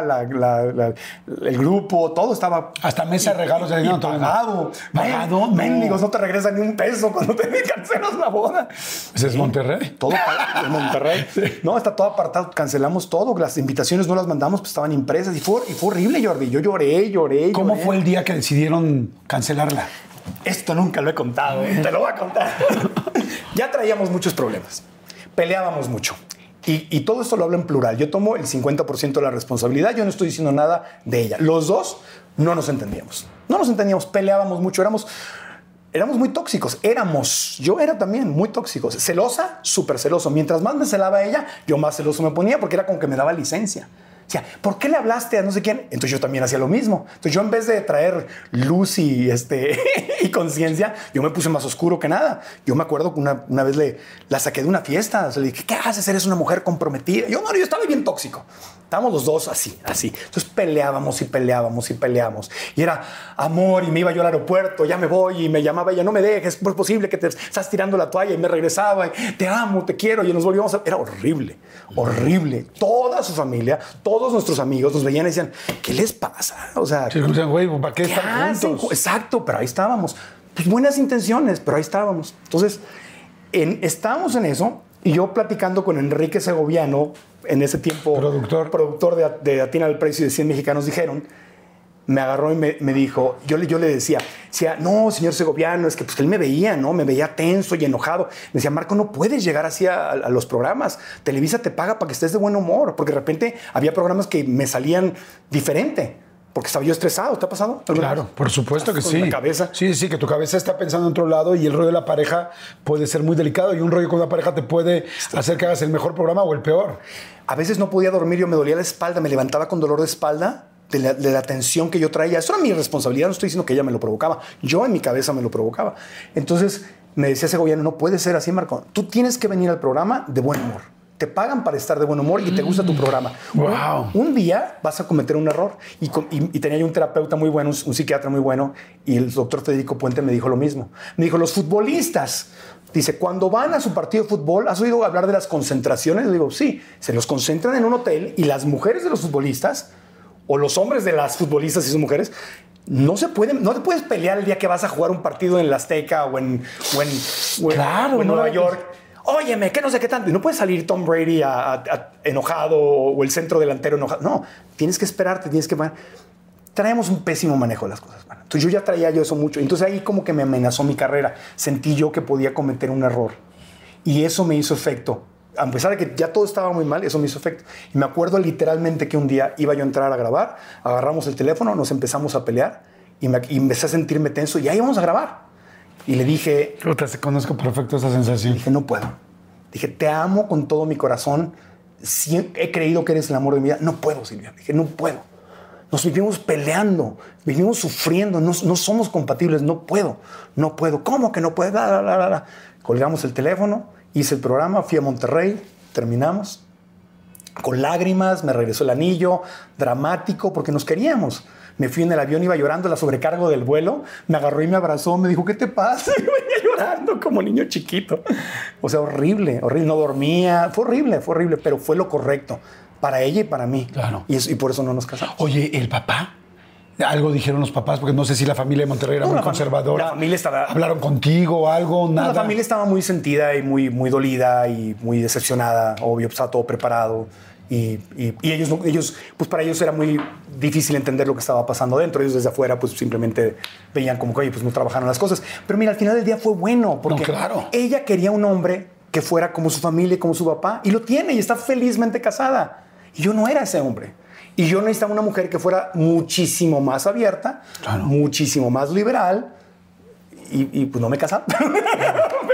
el grupo, todo estaba... Hasta mesa de regalos de dinero. Pagado. ¿Pagado? Méndigos, no te regresan ni un peso cuando te cancelas la boda. ¿Ese es Monterrey? Todo en Monterrey. Sí. No, está todo apartado. Cancelamos todo. Las invitaciones no las mandamos, pues estaban impresas. Y fue horrible, Jordi. Yo lloré. ¿Cómo fue el día que decidieron cancelarla? Esto nunca lo he contado, te lo voy a contar. Ya traíamos muchos problemas, peleábamos mucho y todo esto lo hablo en plural. Yo tomo el 50% de la responsabilidad, yo no estoy diciendo nada de ella. Los dos no nos entendíamos, peleábamos mucho, éramos muy tóxicos, yo era también muy tóxico, celosa, súper celoso. Mientras más me celaba ella, yo más celoso me ponía porque era como que me daba licencia. O sea, ¿por qué le hablaste a no sé quién? Entonces yo también hacía lo mismo. Entonces yo en vez de traer luz y conciencia, yo me puse más oscuro que nada. Yo me acuerdo que una vez la saqué de una fiesta. O sea, le dije, ¿qué haces? Eres una mujer comprometida. Yo estaba bien tóxico. Estábamos los dos así. Entonces peleábamos. Y era amor y me iba yo al aeropuerto, ya me voy y me llamaba ella, no me dejes, ¿cómo es posible que te estás tirando la toalla? Y me regresaba, y, te amo, te quiero. Y nos volvíamos a... Era horrible. Toda su familia, todos nuestros amigos nos veían y decían, ¿qué les pasa? O sea, güey, ¿para qué están juntos? Exacto, pero ahí estábamos. Pues buenas intenciones, pero ahí estábamos. Entonces, estábamos en eso y yo platicando con Enrique Segoviano, en ese tiempo productor de Atina al Precio y de 100 Mexicanos Dijeron, me agarró y me dijo, yo le decía, no, señor Segoviano, es que pues él me veía, ¿no? Me veía tenso y enojado. Me decía, Marco, no puedes llegar así a los programas. Televisa te paga para que estés de buen humor, porque de repente había programas que me salían diferente. Porque estaba yo estresado. ¿Te ha pasado? Claro, por supuesto que sí. La cabeza. Sí, que tu cabeza está pensando en otro lado y el rollo de la pareja puede ser muy delicado y un rollo con una pareja te puede hacer que hagas el mejor programa o el peor. A veces no podía dormir, yo me dolía la espalda, me levantaba con dolor de espalda de la tensión que yo traía. Eso era mi responsabilidad, no estoy diciendo que ella me lo provocaba. Yo en mi cabeza me lo provocaba. Entonces me decía Segoviano, no puede ser así, Marco. Tú tienes que venir al programa de buen humor. Te pagan para estar de buen humor y te gusta tu programa. Wow. Un día vas a cometer un error. Y tenía yo un terapeuta muy bueno, un psiquiatra muy bueno, y el doctor Federico Puente me dijo lo mismo. Me dijo, los futbolistas, dice, cuando van a su partido de fútbol, ¿has oído hablar de las concentraciones? Le digo, sí, se los concentran en un hotel y las mujeres de los futbolistas o los hombres de las futbolistas y sus mujeres no te puedes pelear el día que vas a jugar un partido en la Azteca o en Nueva York. Óyeme, que no sé qué tanto. Y no puede salir Tom Brady enojado o el centro delantero enojado. No, tienes que esperarte, traemos un pésimo manejo de las cosas. Man. Entonces yo ya traía eso mucho. Entonces ahí como que me amenazó mi carrera. Sentí yo que podía cometer un error. Y eso me hizo efecto. A pesar de que ya todo estaba muy mal, eso me hizo efecto. Y me acuerdo literalmente que un día iba yo a entrar a grabar, agarramos el teléfono, nos empezamos a pelear y empecé a sentirme tenso y ahí íbamos a grabar. Y le dije... Te conozco perfecto esa sensación. Dije, no puedo. Dije, te amo con todo mi corazón. He creído que eres el amor de mi vida. No puedo, Silvia. Dije, no puedo. Nos vivimos peleando, vivimos sufriendo. No somos compatibles. No puedo. ¿Cómo que no puedo? Colgamos el teléfono, hice el programa, fui a Monterrey, terminamos. Con lágrimas, me regresó el anillo, dramático, porque nos queríamos. Me fui en el avión, iba llorando, la sobrecargo del vuelo, me agarró y me abrazó, me dijo, ¿qué te pasa? Y venía llorando como niño chiquito. O sea, horrible, no dormía, fue horrible, pero fue lo correcto para ella y para mí. Claro. Y por eso no nos casamos. Oye, ¿el papá? Algo dijeron los papás, porque no sé si la familia de Monterrey era muy conservadora. La familia estaba... ¿Hablaron contigo o algo? Nada. La familia estaba muy sentida y muy dolida y muy decepcionada. Obvio, estaba todo preparado. Y ellos, pues para ellos era muy difícil entender lo que estaba pasando dentro. Ellos desde afuera, pues simplemente veían como que, oye, pues no trabajaron las cosas. Pero mira, al final del día fue bueno, porque ella quería un hombre que fuera como su familia y como su papá, y lo tiene, y está felizmente casada. Y yo no era ese hombre. Y yo necesitaba una mujer que fuera muchísimo más abierta, muchísimo más liberal, y pues no me casaba.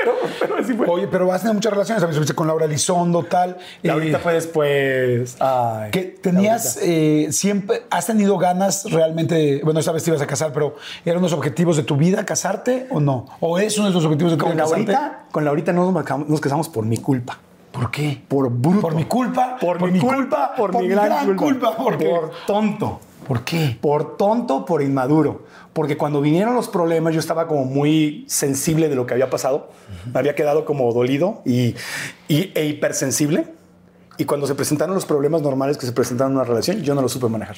pero así fue. Oye, pero has tenido muchas relaciones, ¿sabes? Con Laura Elizondo, tal. Ahorita fue después. Ay, que tenías siempre, has tenido ganas realmente, bueno, esta vez te ibas a casar, pero ¿eran unos objetivos de tu vida casarte o no? ¿O es uno de los objetivos de tu vida casarte? Con Laurita nos casamos por mi culpa. ¿Por qué? Por bruto. Por mi culpa. Por mi culpa. Por mi gran culpa. ¿Por qué? Por tonto. ¿Por qué? Por tonto, por inmaduro. Porque cuando vinieron los problemas, yo estaba como muy sensible de lo que había pasado. Me había quedado como dolido e hipersensible. Y cuando se presentaron los problemas normales que se presentaron en una relación, yo no lo supe manejar.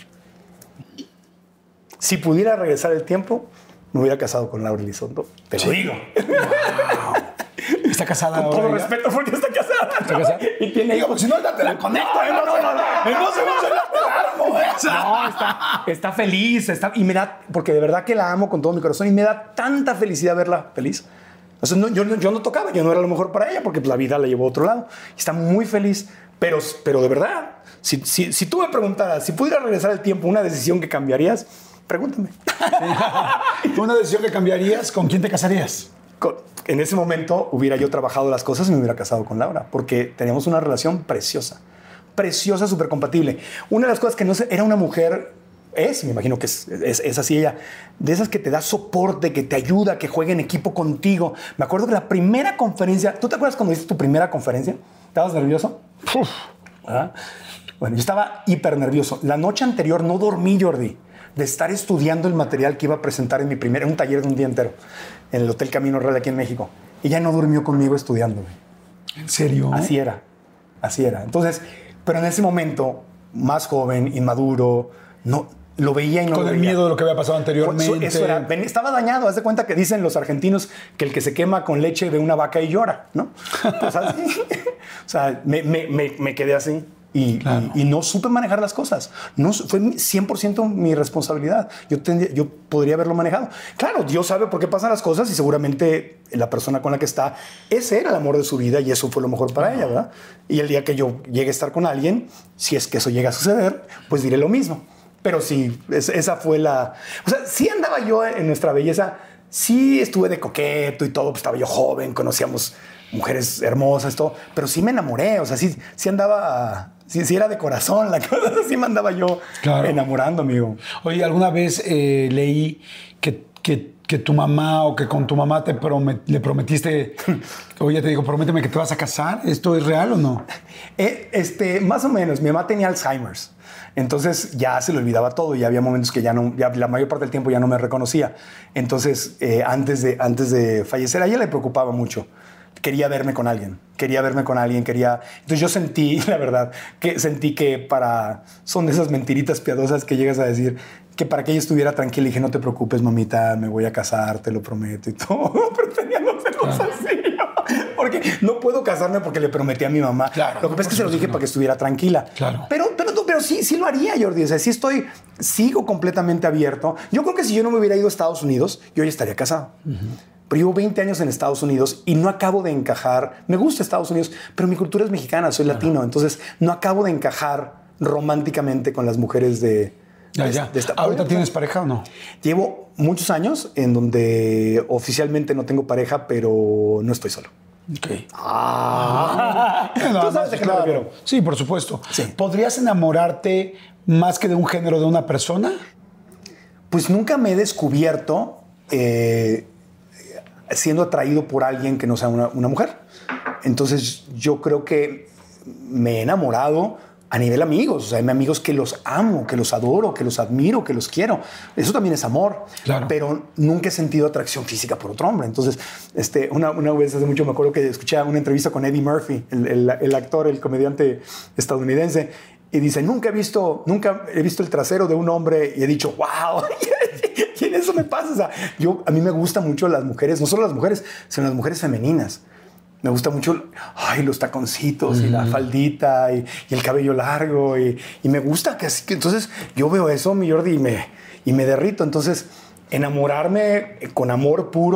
Si pudiera regresar el tiempo, me hubiera casado con Laura Elizondo. Te lo digo. Wow. ¿Está casada Con ahora? todo ella? respeto, porque está casada. ¿Está casada? Y tiene hijos. Si no, te la conecto. No, está feliz. Y me da, porque de verdad que la amo con todo mi corazón y me da tanta felicidad verla feliz. O sea, yo no tocaba, yo no era lo mejor para ella porque pues, la vida la llevó a otro lado. Está muy feliz, pero de verdad, si tú me preguntaras, si pudiera regresar el tiempo, una decisión que cambiarías, pregúntame. ¿Una decisión que cambiarías? ¿Con quién te casarías? En ese momento hubiera yo trabajado las cosas y me hubiera casado con Laura, porque teníamos una relación preciosa, súper compatible. Una de las cosas que no sé, era una mujer, me imagino que es así ella, de esas que te da soporte, que te ayuda, que juega en equipo contigo. Me acuerdo que la primera conferencia, ¿tú te acuerdas cuando hiciste tu primera conferencia? ¿Estabas nervioso? ¿Verdad? Bueno, yo estaba hiper nervioso. La noche anterior no dormí, Jordi, de estar estudiando el material que iba a presentar en un taller de un día entero, en el Hotel Camino Real aquí en México. Ella no durmió conmigo estudiándome. ¿En serio? Así era. Entonces, pero en ese momento, más joven, inmaduro, no, lo veía y no con lo el veía. miedo de lo que había pasado anteriormente. Eso era, estaba dañado. Haz de cuenta que dicen los argentinos que el que se quema con leche ve una vaca y llora, ¿no? Pues así. O sea, me quedé así. Claro. Y no supe manejar las cosas. No, fue 100% mi responsabilidad. Yo podría haberlo manejado. Claro, Dios sabe por qué pasan las cosas y seguramente la persona con la que está, ese era el amor de su vida y eso fue lo mejor para ella, ¿verdad? Y el día que yo llegue a estar con alguien, si es que eso llega a suceder, pues diré lo mismo. Pero sí, esa fue la... O sea, sí andaba yo en nuestra belleza, sí estuve de coqueto y todo, pues estaba yo joven, conocíamos mujeres hermosas, todo, pero sí me enamoré, o sea, sí andaba... Sí era de corazón la cosa, así me andaba yo enamorando, amigo. Oye, ¿alguna vez leí que tu mamá o que con tu mamá le prometiste, oye, te digo, prométeme que te vas a casar? ¿Esto es real o no? Más o menos. Mi mamá tenía Alzheimer's. Entonces ya se le olvidaba todo y había momentos que ya la mayor parte del tiempo ya no me reconocía. Entonces, antes de fallecer, a ella le preocupaba mucho. Quería verme con alguien. Entonces yo sentí, la verdad, que son de esas mentiritas piadosas que llegas a decir que para que ella estuviera tranquila. Y dije, no te preocupes, mamita, me voy a casar, te lo prometo y todo. Pero tenía no hacerlo sencillo. Porque no puedo casarme porque le prometí a mi mamá. Claro, lo que pasa es que se lo dije para que estuviera tranquila. Claro. Pero sí lo haría, Jordi. O sea, sigo completamente abierto. Yo creo que si yo no me hubiera ido a Estados Unidos, yo ya estaría casado. Pero llevo 20 años en Estados Unidos y no acabo de encajar. Me gusta Estados Unidos, pero mi cultura es mexicana, soy latino. Entonces no acabo de encajar románticamente con las mujeres de esta. ¿Ahorita tienes pareja o no? Llevo muchos años en donde oficialmente no tengo pareja, pero no estoy solo. Ok. ¿Tú sabes de qué me refiero? Sí, por supuesto. Sí. ¿Podrías enamorarte más que de un género de una persona? Pues nunca me he descubierto siendo atraído por alguien que no sea una mujer. Entonces yo creo que me he enamorado a nivel amigos. O sea, hay amigos que los amo, que los adoro, que los admiro, que los quiero. Eso también es amor. Claro. Pero nunca he sentido atracción física por otro hombre. Entonces, una vez hace mucho me acuerdo que escuché una entrevista con Eddie Murphy, el actor, el comediante estadounidense, y dice, nunca he visto el trasero de un hombre y he dicho, wow. Y en eso me pasa. O sea, a mí me gustan mucho las mujeres, no solo las mujeres, sino las mujeres femeninas. Me gusta mucho los taconcitos y la faldita y el cabello largo. Y me gusta que así. Entonces yo veo eso, mi Jordi, y me derrito. Entonces enamorarme con amor puro,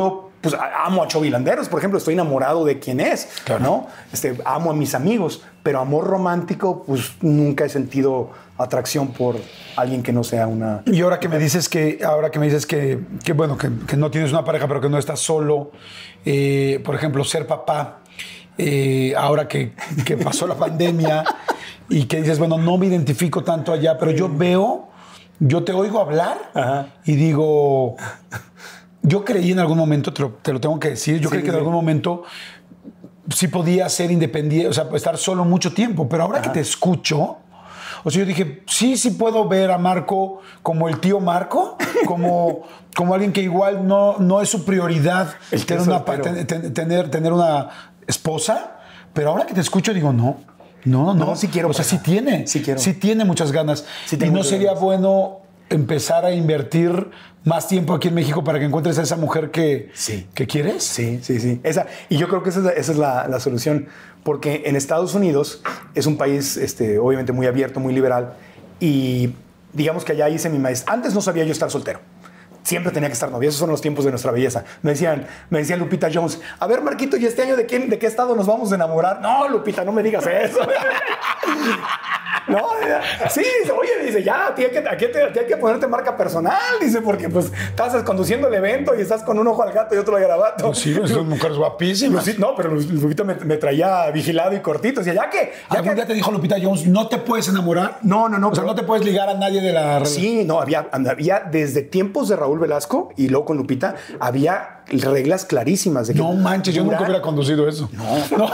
pues amo a Chovy Landeros, por ejemplo, estoy enamorado de quién es, Claro. ¿no? Amo a mis amigos, pero amor romántico, pues nunca he sentido atracción por alguien que no sea una... Y ahora que me dices que bueno, que no tienes una pareja, pero que no estás solo, por ejemplo, ser papá, ahora que pasó la pandemia y que dices, bueno, no me identifico tanto allá, pero yo te oigo hablar. Ajá. Y digo, yo creí en algún momento, te lo tengo que decir, yo creí que en algún momento sí podía ser independiente, o sea, estar solo mucho tiempo, pero ahora que te escucho, o sea, yo dije, sí puedo ver a Marco como el tío Marco, como alguien que igual no es su prioridad tener una esposa, pero ahora que te escucho digo, no, sí quiero. O sea, sí tiene. Sí quiero. Sí tiene muchas ganas. Sí y tengo no muchas sería ganas. bueno empezar a invertir más tiempo aquí en México para que encuentres a esa mujer que quieres. Sí. Y yo creo que esa es la solución, porque en Estados Unidos es un país obviamente muy abierto, muy liberal, y digamos que allá hice mi maestría. Antes no sabía yo estar soltero. Siempre tenía que estar novia. Esos son los tiempos de nuestra belleza. Me decían Lupita Jones, a ver, Marquito, ¿y este año de qué estado nos vamos a enamorar? No, Lupita, no me digas eso. No, sí, dice, oye, dice, ya, aquí hay que ponerte marca personal, dice, porque pues estás conduciendo el evento y estás con un ojo al gato y otro al garabato. Pues sí, son mujeres guapísimas. Sí, no, pero Lupita me traía vigilado y cortito. Decía, ¿Algún día te dijo Lupita Jones, no te puedes enamorar? No. O sea, no te puedes ligar a nadie de la... Sí, no, había desde tiempos de Raúl Velasco y luego con Lupita, había reglas clarísimas. De que No manches, yo nunca hubiera conducido eso. No.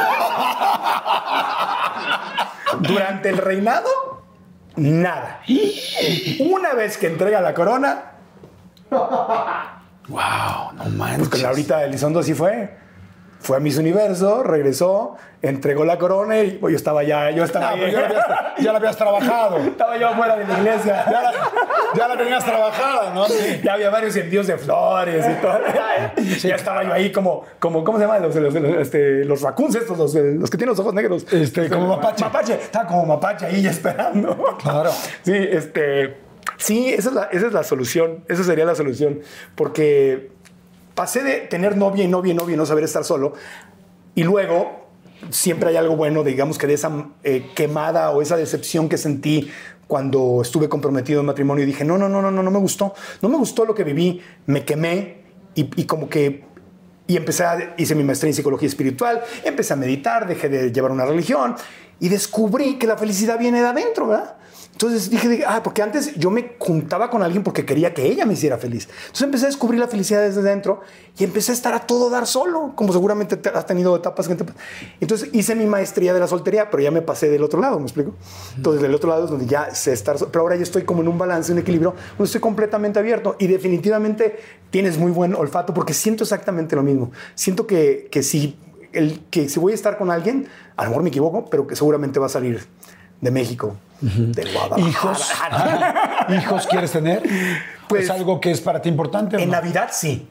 Durante el reinado, nada. Una vez que entrega la corona... Wow, no manches. Pues con Laurita Elizondo así fue. Fue a Miss Universo, regresó, entregó la corona y yo estaba ahí. Ya la habías trabajado. Estaba yo afuera de la iglesia. Ya la tenías trabajada, ¿no? Sí. Ya había varios envíos de flores y todo. Ya estaba yo ahí como ¿cómo se llama? Los raccoons estos, los que tienen los ojos negros. Como mapache. Mapache. Estaba como mapache ahí ya esperando. Claro. Sí, sí, esa es la solución. Esa sería la solución. Porque pasé de tener novia y no saber estar solo. Y luego siempre hay algo bueno, digamos que de esa quemada o esa decepción que sentí cuando estuve comprometido en matrimonio y dije, no me gustó. No me gustó lo que viví, me quemé y como que... Y hice mi maestría en psicología espiritual, empecé a meditar, dejé de llevar una religión y descubrí que la felicidad viene de adentro, ¿verdad? Entonces dije, porque antes yo me juntaba con alguien porque quería que ella me hiciera feliz. Entonces empecé a descubrir la felicidad desde dentro y empecé a estar a todo dar solo, como seguramente has tenido etapas. Entonces hice mi maestría de la soltería, pero ya me pasé del otro lado, ¿me explico? Entonces del otro lado es donde ya sé estar solo, pero ahora ya estoy como en un balance, un equilibrio, donde estoy completamente abierto y definitivamente tienes muy buen olfato porque siento exactamente lo mismo. Siento que si voy a estar con alguien, a lo mejor me equivoco, pero que seguramente va a salir de México, de Guadalajara. ¿Hijos quieres tener? Pues, ¿es algo que es para ti importante? En ¿no? Navidad, sí.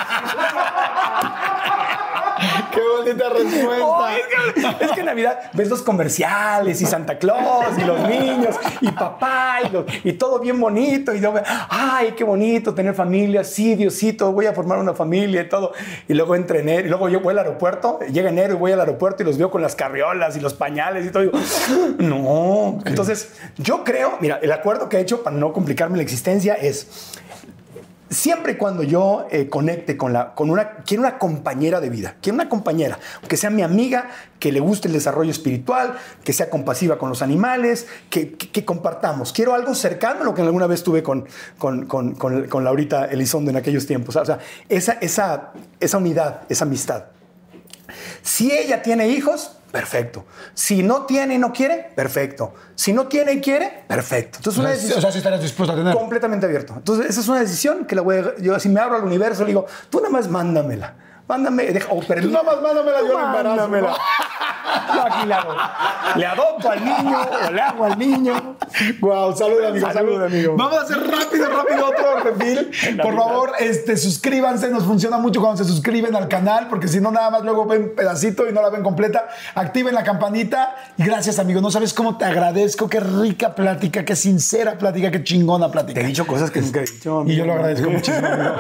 ¡Qué bonita respuesta! Es que en Navidad ves los comerciales y Santa Claus y los niños y papá y todo bien bonito. Y yo, ay, qué bonito tener familia. Sí, Diosito, voy a formar una familia y todo. Y luego entra enero y luego yo voy al aeropuerto. Llega enero y voy al aeropuerto y los veo con las carriolas y los pañales y todo. Y digo, no. Entonces, yo creo, mira, el acuerdo que he hecho para no complicarme la existencia es... Siempre y cuando yo conecte quiero una compañera de vida, quiero una compañera, que sea mi amiga, que le guste el desarrollo espiritual, que sea compasiva con los animales, que compartamos. Quiero algo cercano a lo que alguna vez tuve con Laurita Elizondo en aquellos tiempos. O sea, esa unidad, esa amistad. Si ella tiene hijos, perfecto. Si no tiene y no quiere, perfecto. Si no tiene y quiere, perfecto. Entonces, una decisión. O sea, si estarías dispuesto a tener. Completamente abierto. Entonces, esa es una decisión que yo, si me abro al universo, le digo, tú nada más mándamela. Mándame, tú nada más mándamela, yo la embarazo. Yo aquí le adopto al niño o le hago al niño. Wow, salud, amigo. Salud, amigo. Vamos a hacer rápido otro refill. Por favor, suscríbanse. Nos funciona mucho cuando se suscriben al canal, porque si no, nada más luego ven pedacito y no la ven completa. Activen la campanita. Y gracias, amigo. No sabes cómo te agradezco. Qué rica plática, qué sincera plática, qué chingona plática. Te he dicho cosas que nunca he dicho, amigo. Y yo lo agradezco muchísimo, amigo.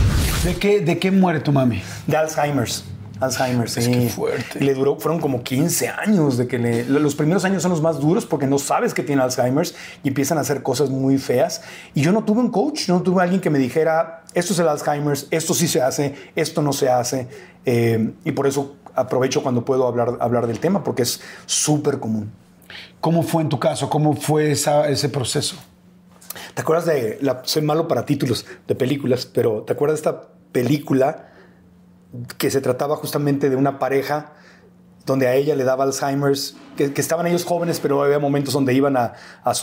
¿De qué muere tu mami? De Alzheimer's. Alzheimer's, sí. Qué fuerte. Y le duró, fueron como 15 años de que los primeros años son los más duros porque no sabes que tiene Alzheimer's y empiezan a hacer cosas muy feas. Y yo no tuve un coach, no tuve alguien que me dijera, esto es el Alzheimer's, esto sí se hace, esto no se hace. Y por eso aprovecho cuando puedo hablar del tema porque es súper común. ¿Cómo fue en tu caso? ¿Cómo fue ese proceso? ¿Te acuerdas soy malo para títulos de películas, pero ¿te acuerdas de esta película que se trataba justamente de una pareja donde a ella le daba Alzheimer's, que estaban ellos jóvenes, pero había momentos donde iban a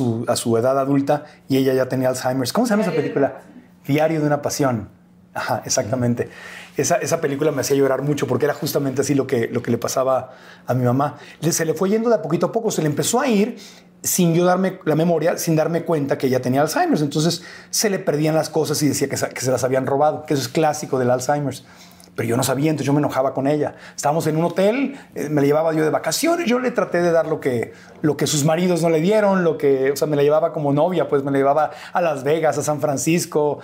su edad adulta y ella ya tenía Alzheimer's? ¿Cómo se llama esa película? Diario de una pasión. Ajá, exactamente. Esa película me hacía llorar mucho porque era justamente así lo que le pasaba a mi mamá. Se le fue yendo de a poquito, se le empezó a ir sin yo darme la memoria, sin darme cuenta que ella tenía Alzheimer's. Entonces se le perdían las cosas y decía que se las habían robado, que eso es clásico del Alzheimer's. Pero yo no sabía, entonces yo me enojaba con ella. Estábamos en un hotel, me la llevaba yo de vacaciones, yo le traté de dar lo que sus maridos no le dieron, me la llevaba como novia, pues me la llevaba a Las Vegas, a San Francisco,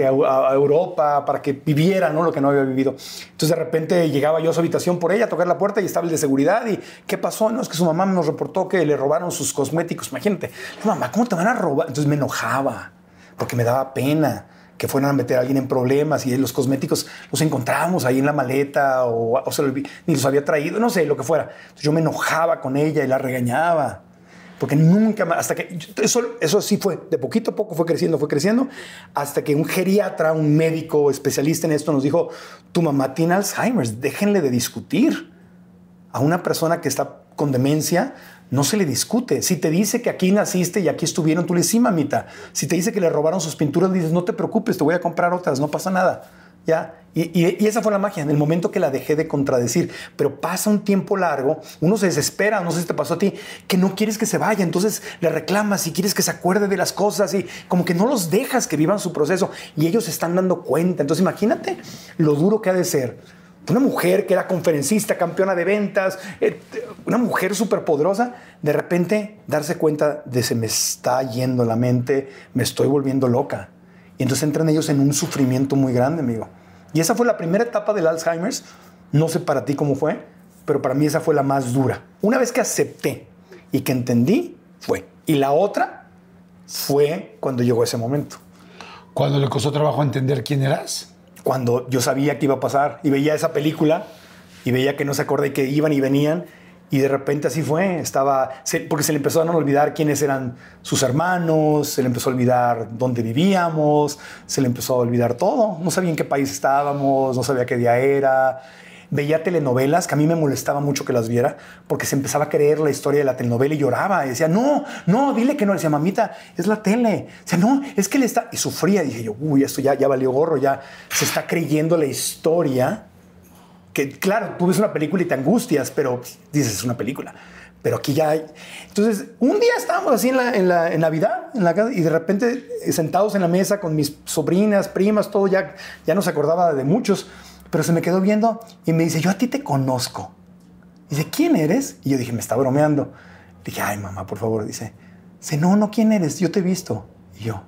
a Europa, para que viviera, ¿no?, lo que no había vivido. Entonces de repente llegaba yo a su habitación por ella, a tocar la puerta y estaba el de seguridad. ¿Y qué pasó? No, es que su mamá nos reportó que le robaron sus cosméticos. Imagínate, mamá, ¿cómo te van a robar? Entonces me enojaba porque me daba pena que fueran a meter a alguien en problemas y los cosméticos los encontrábamos ahí en la maleta o ni los había traído, no sé, lo que fuera. Entonces yo me enojaba con ella y la regañaba porque nunca más, hasta que eso sí fue, de poquito a poco fue creciendo, hasta que un geriatra, un médico especialista en esto nos dijo, tu mamá tiene Alzheimer's, déjenle de discutir. A una persona que está con demencia no se le discute. Si te dice que aquí naciste y aquí estuvieron, tú le dices, sí, mamita. Si te dice que le robaron sus pinturas, le dices, no te preocupes, te voy a comprar otras, no pasa nada. ¿Ya? Y esa fue la magia, en el momento que la dejé de contradecir. Pero pasa un tiempo largo, uno se desespera, no sé si te pasó a ti, que no quieres que se vaya, entonces le reclamas y quieres que se acuerde de las cosas y como que no los dejas que vivan su proceso y ellos se están dando cuenta. Entonces imagínate lo duro que ha de ser. Una mujer que era conferencista, campeona de ventas, una mujer súper poderosa, de repente darse cuenta de se me está yendo la mente, me estoy volviendo loca. Y entonces entran ellos en un sufrimiento muy grande, amigo. Y esa fue la primera etapa del Alzheimer's. No sé para ti cómo fue, pero para mí esa fue la más dura. Una vez que acepté y que entendí, fue. Y la otra fue cuando llegó ese momento. ¿Cuándo le costó trabajo entender quién eras? Cuando yo sabía que iba a pasar y veía esa película y veía que no se acordaba y que iban y venían y de repente así fue, porque se le empezaron a olvidar quiénes eran sus hermanos, se le empezó a olvidar dónde vivíamos, se le empezó a olvidar todo, no sabía en qué país estábamos, no sabía qué día era. Veía telenovelas que a mí me molestaba mucho que las viera porque se empezaba a creer la historia de la telenovela y lloraba y decía, no, dile que no. Le decía, mamita, es la tele. O sea, no, es que le está... Y sufría. Y dije yo, uy, esto ya valió gorro, ya se está creyendo la historia. Que claro, tú ves una película y te angustias, pero dices, es una película. Pero aquí ya hay... Entonces, un día estábamos así en Navidad, en la casa, y de repente sentados en la mesa con mis sobrinas, primas, todo, ya no se acordaba de muchos. Pero se me quedó viendo y me dice, yo a ti te conozco. Dice, ¿quién eres? Y yo dije, me está bromeando. Dije, ay, mamá, por favor. Dice, no, ¿quién eres? Yo te he visto. Y yo,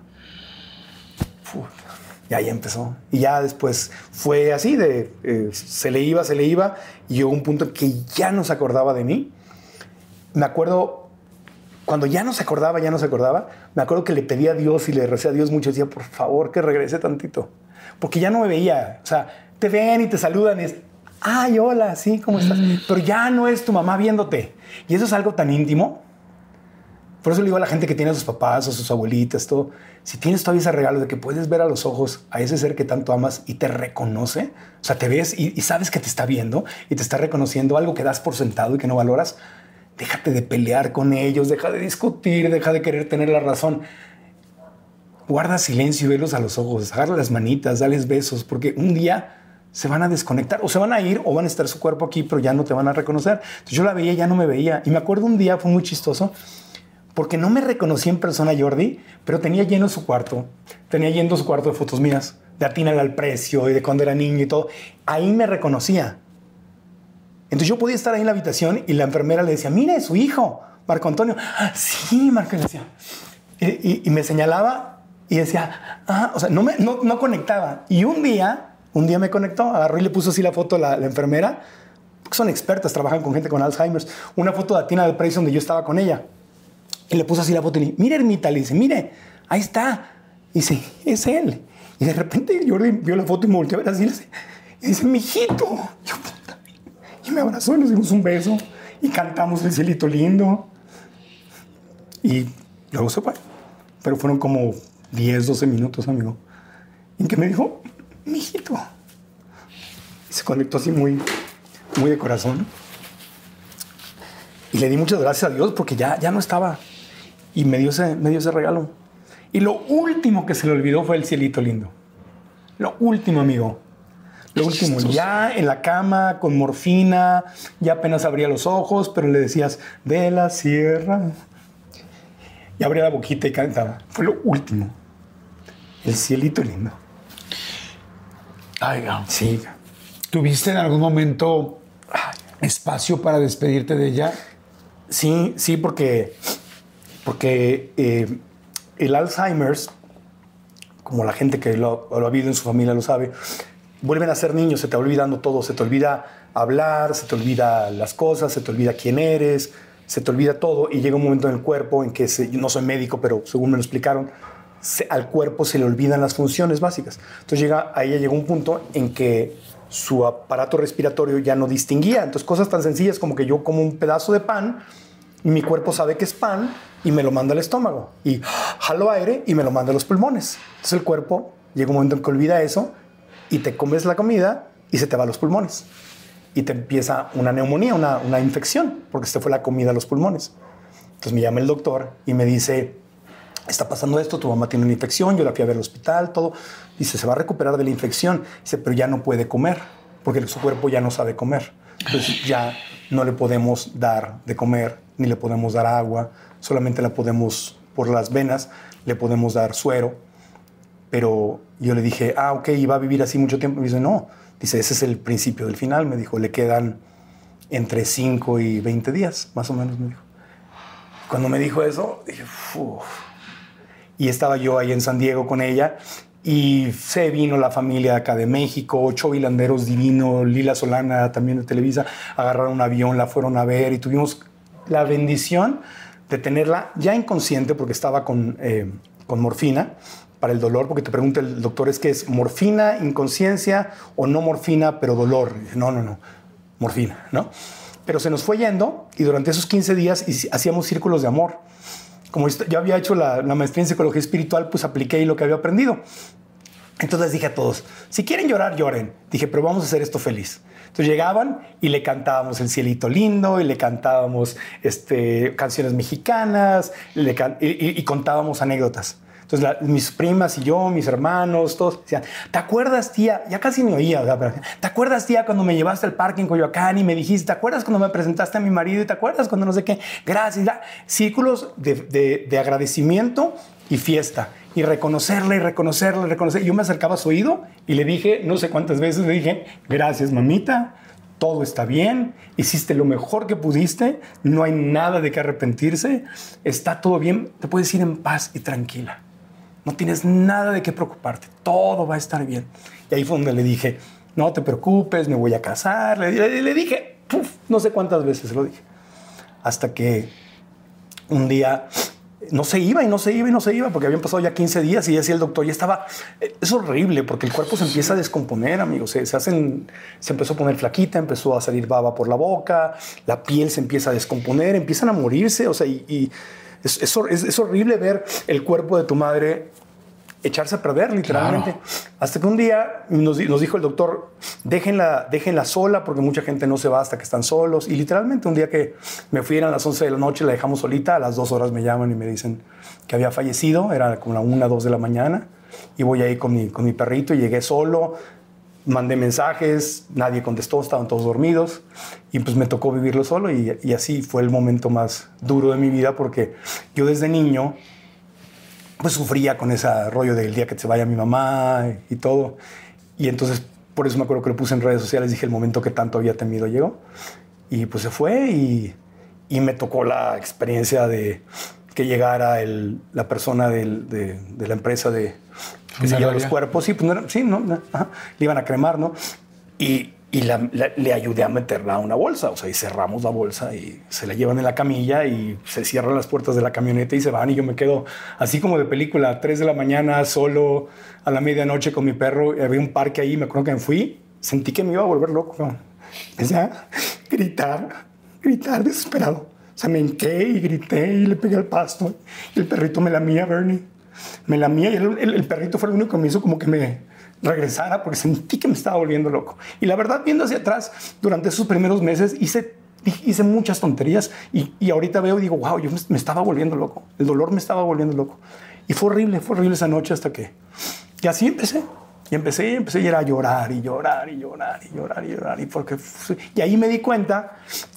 y ahí empezó. Y ya después fue así, se le iba. Y llegó un punto en que ya no se acordaba de mí. Me acuerdo, cuando ya no se acordaba, me acuerdo que le pedí a Dios y le recé a Dios mucho. Decía, por favor, que regrese tantito. Porque ya no me veía. O sea, te ven y te saludan y es, ay, hola, sí, ¿cómo estás? Pero ya no es tu mamá viéndote. Y eso es algo tan íntimo. Por eso le digo a la gente que tiene a sus papás, a sus abuelitas, todo, si tienes todavía ese regalo de que puedes ver a los ojos a ese ser que tanto amas y te reconoce, o sea, te ves y sabes que te está viendo y te está reconociendo algo que das por sentado y que no valoras, déjate de pelear con ellos, deja de discutir, deja de querer tener la razón. Guarda silencio y velos a los ojos, agarra las manitas, dales besos, porque un día se van a desconectar o se van a ir o van a estar su cuerpo aquí, pero ya no te van a reconocer. Entonces yo la veía, ya no me veía. Y me acuerdo un día, fue muy chistoso, porque no me reconocía en persona Jordi, pero tenía lleno su cuarto. Tenía lleno su cuarto de fotos mías, de Atínale al Precio y de cuando era niño y todo. Ahí me reconocía. Entonces yo podía estar ahí en la habitación y la enfermera le decía, mire, su hijo, Marco Antonio. Ah, sí, Marco, le decía. Y me señalaba y decía, o sea, no conectaba. Y un día me conectó, agarró y le puso así la foto a la enfermera, porque son expertas, trabajan con gente con Alzheimer's. Una foto de Atínale al Precio donde yo estaba con ella. Y le puso así la foto y le dije, mire, Ermita, le dice, mire, ahí está. Y dice, es él. Y de repente Jordi vio la foto y me volteó a ver así. Y dice, mijito. Yo, puta. Y me abrazó y nos dimos un beso. Y cantamos El Cielito Lindo. Y luego se fue. Pero fueron como 10, 12 minutos, amigo. En que me dijo, mijito. Y se conectó así muy de corazón. Y le di muchas gracias a Dios porque ya no estaba. Y me dio ese regalo. Y lo último que se le olvidó fue El Cielito Lindo. Lo último, amigo. Lo último. Ya en la cama, con morfina, ya apenas abría los ojos, pero le decías, de la sierra. Y abría la boquita y cantaba. Fue lo último. El Cielito Lindo. Ay, sí. ¿Tuviste en algún momento espacio para despedirte de ella? Sí, porque el Alzheimer's, como la gente que lo ha vivido en su familia lo sabe, vuelven a ser niños, se te va olvidando todo, se te olvida hablar, se te olvida las cosas, se te olvida quién eres, se te olvida todo y llega un momento en el cuerpo en que, yo no soy médico, pero según me lo explicaron, al cuerpo se le olvidan las funciones básicas. Entonces a ella llegó un punto en que su aparato respiratorio ya no distinguía. Entonces cosas tan sencillas como que yo como un pedazo de pan y mi cuerpo sabe que es pan y me lo manda al estómago. Y jalo aire y me lo manda a los pulmones. Entonces el cuerpo llega un momento en que olvida eso y te comes la comida y se te va a los pulmones. Y te empieza una neumonía, una infección, porque se te fue la comida a los pulmones. Entonces me llama el doctor y me dice, está pasando esto, tu mamá tiene una infección, yo la fui a ver al hospital, todo. Dice, se va a recuperar de la infección. Dice, pero ya no puede comer, porque su cuerpo ya no sabe comer. Entonces ya no le podemos dar de comer, ni le podemos dar agua, solamente la podemos, por las venas, le podemos dar suero. Pero yo le dije, ok, ¿y va a vivir así mucho tiempo? Y dice, no. Dice, ese es el principio del final. Me dijo, le quedan entre 5 y 20 días, más o menos, me dijo. Cuando me dijo eso, dije, uff. Y estaba yo ahí en San Diego con ella y se vino la familia acá de México, 8 bilanderos divinos, Lila Solana también de Televisa, agarraron un avión, la fueron a ver y tuvimos la bendición de tenerla ya inconsciente porque estaba con morfina para el dolor, porque te pregunta el doctor, ¿es que es morfina, inconsciencia o no morfina, pero dolor? Y dije, no, morfina, ¿no? Pero se nos fue yendo y durante esos 15 días hacíamos círculos de amor. Como yo había hecho la maestría en psicología espiritual, pues apliqué ahí lo que había aprendido. Entonces les dije a todos, si quieren llorar, lloren. Dije, pero vamos a hacer esto feliz. Entonces llegaban y le cantábamos El Cielito Lindo y le cantábamos canciones mexicanas y contábamos anécdotas. Entonces mis primas y yo, mis hermanos, todos decían, ¿te acuerdas, tía? Ya casi me oía, pero, ¿te acuerdas, tía, cuando me llevaste al parque en Coyoacán y me dijiste, ¿te acuerdas cuando me presentaste a mi marido? ¿Y te acuerdas cuando no sé qué? Gracias. Círculos de agradecimiento y fiesta. Y reconocerle. Yo me acercaba a su oído y le dije, no sé cuántas veces, le dije, gracias, mamita. Todo está bien, hiciste lo mejor que pudiste, no hay nada de qué arrepentirse, está todo bien, te puedes ir en paz y tranquila. No tienes nada de qué preocuparte, todo va a estar bien. Y ahí fue donde le dije, no te preocupes, me voy a casar. Le dije, no sé cuántas veces se lo dije. Hasta que un día no se iba, porque habían pasado ya 15 días y decía el doctor, ya estaba... Es horrible porque el cuerpo se empieza a descomponer, amigos. Se empezó a poner flaquita, empezó a salir baba por la boca, la piel se empieza a descomponer, empiezan a morirse, o sea, es horrible ver el cuerpo de tu madre echarse a perder, literalmente. Claro. Hasta que un día nos dijo el doctor, déjenla sola porque mucha gente no se va hasta que están solos. Y literalmente un día que me fui, eran las 11 de la noche, la dejamos solita, a las 2 horas me llaman y me dicen que había fallecido, era como la 1, 2 de la mañana. Y voy ahí con mi perrito y llegué solo. mandé mensajes, nadie contestó, estaban todos dormidos y pues me tocó vivirlo solo y así fue el momento más duro de mi vida porque yo desde niño pues sufría con ese rollo del día que se vaya mi mamá y todo. Y entonces por eso me acuerdo que lo puse en redes sociales, dije el momento que tanto había temido llegó y pues se fue y me tocó la experiencia de que llegara la persona de la empresa que se lleva los cuerpos. Sí, pues no era, sí, no, ajá, le iban a cremar, ¿no? Y le ayudé a meterla a una bolsa, o sea, y cerramos la bolsa y se la llevan en la camilla y se cierran las puertas de la camioneta y se van y yo me quedo así como de película, a 3 de la mañana, solo a la medianoche con mi perro. Había un parque ahí, me acuerdo que me fui, sentí que me iba a volver loco, ¿no? Empecé a gritar desesperado. O sea, me hinqué y grité y le pegué al pasto. Y el perrito me lamía, Bernie. Me lamía y el perrito fue el único que me hizo como que me regresara porque sentí que me estaba volviendo loco. Y la verdad, viendo hacia atrás, durante esos primeros meses hice muchas tonterías y ahorita veo y digo, wow, yo me estaba volviendo loco. El dolor me estaba volviendo loco. Y fue horrible esa noche hasta que... Y así empecé. Y empecé y era llorar y llorar y llorar y llorar y llorar. Y ahí me di cuenta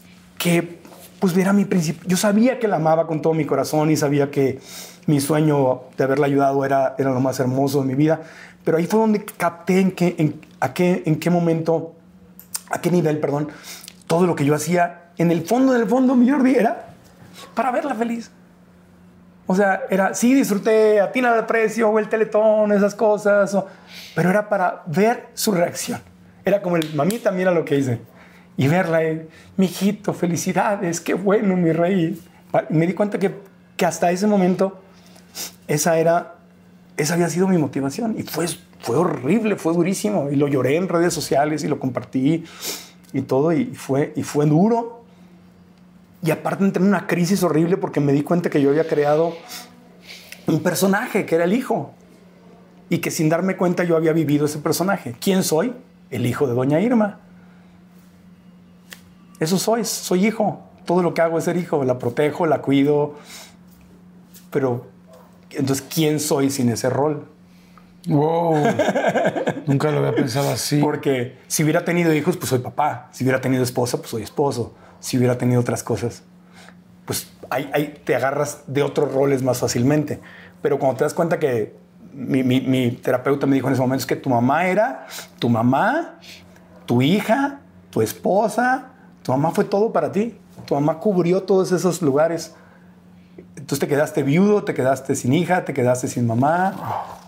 que pues era mi principio. Yo sabía que la amaba con todo mi corazón y sabía que mi sueño de haberla ayudado era lo más hermoso de mi vida. Pero ahí fue donde capté en qué momento, a qué nivel, perdón, todo lo que yo hacía en el fondo, mi Jordi, era para verla feliz. O sea, sí disfruté a Tina del Precio o el Teletón, esas cosas, pero era para ver su reacción. Era como mamita, mira lo que hice. Y verla, mijito, felicidades, qué bueno, mi rey. Y me di cuenta que hasta ese momento esa había sido mi motivación. Y fue horrible, fue durísimo. Y lo lloré en redes sociales y lo compartí y todo. Y fue duro. Y aparte entré en una crisis horrible porque me di cuenta que yo había creado un personaje que era el hijo. Y que sin darme cuenta yo había vivido ese personaje. ¿Quién soy? El hijo de Doña Irma. Eso soy hijo. Todo lo que hago es ser hijo. La protejo, la cuido. Pero, entonces, ¿quién soy sin ese rol? Wow. Nunca lo había pensado así. Porque si hubiera tenido hijos, pues soy papá. Si hubiera tenido esposa, pues soy esposo. Si hubiera tenido otras cosas, pues ahí te agarras de otros roles más fácilmente. Pero cuando te das cuenta que mi terapeuta me dijo en ese momento es que tu mamá era tu mamá, tu hija, tu esposa. Tu mamá fue todo para ti. Tu mamá cubrió todos esos lugares. Entonces te quedaste viudo, te quedaste sin hija, te quedaste sin mamá.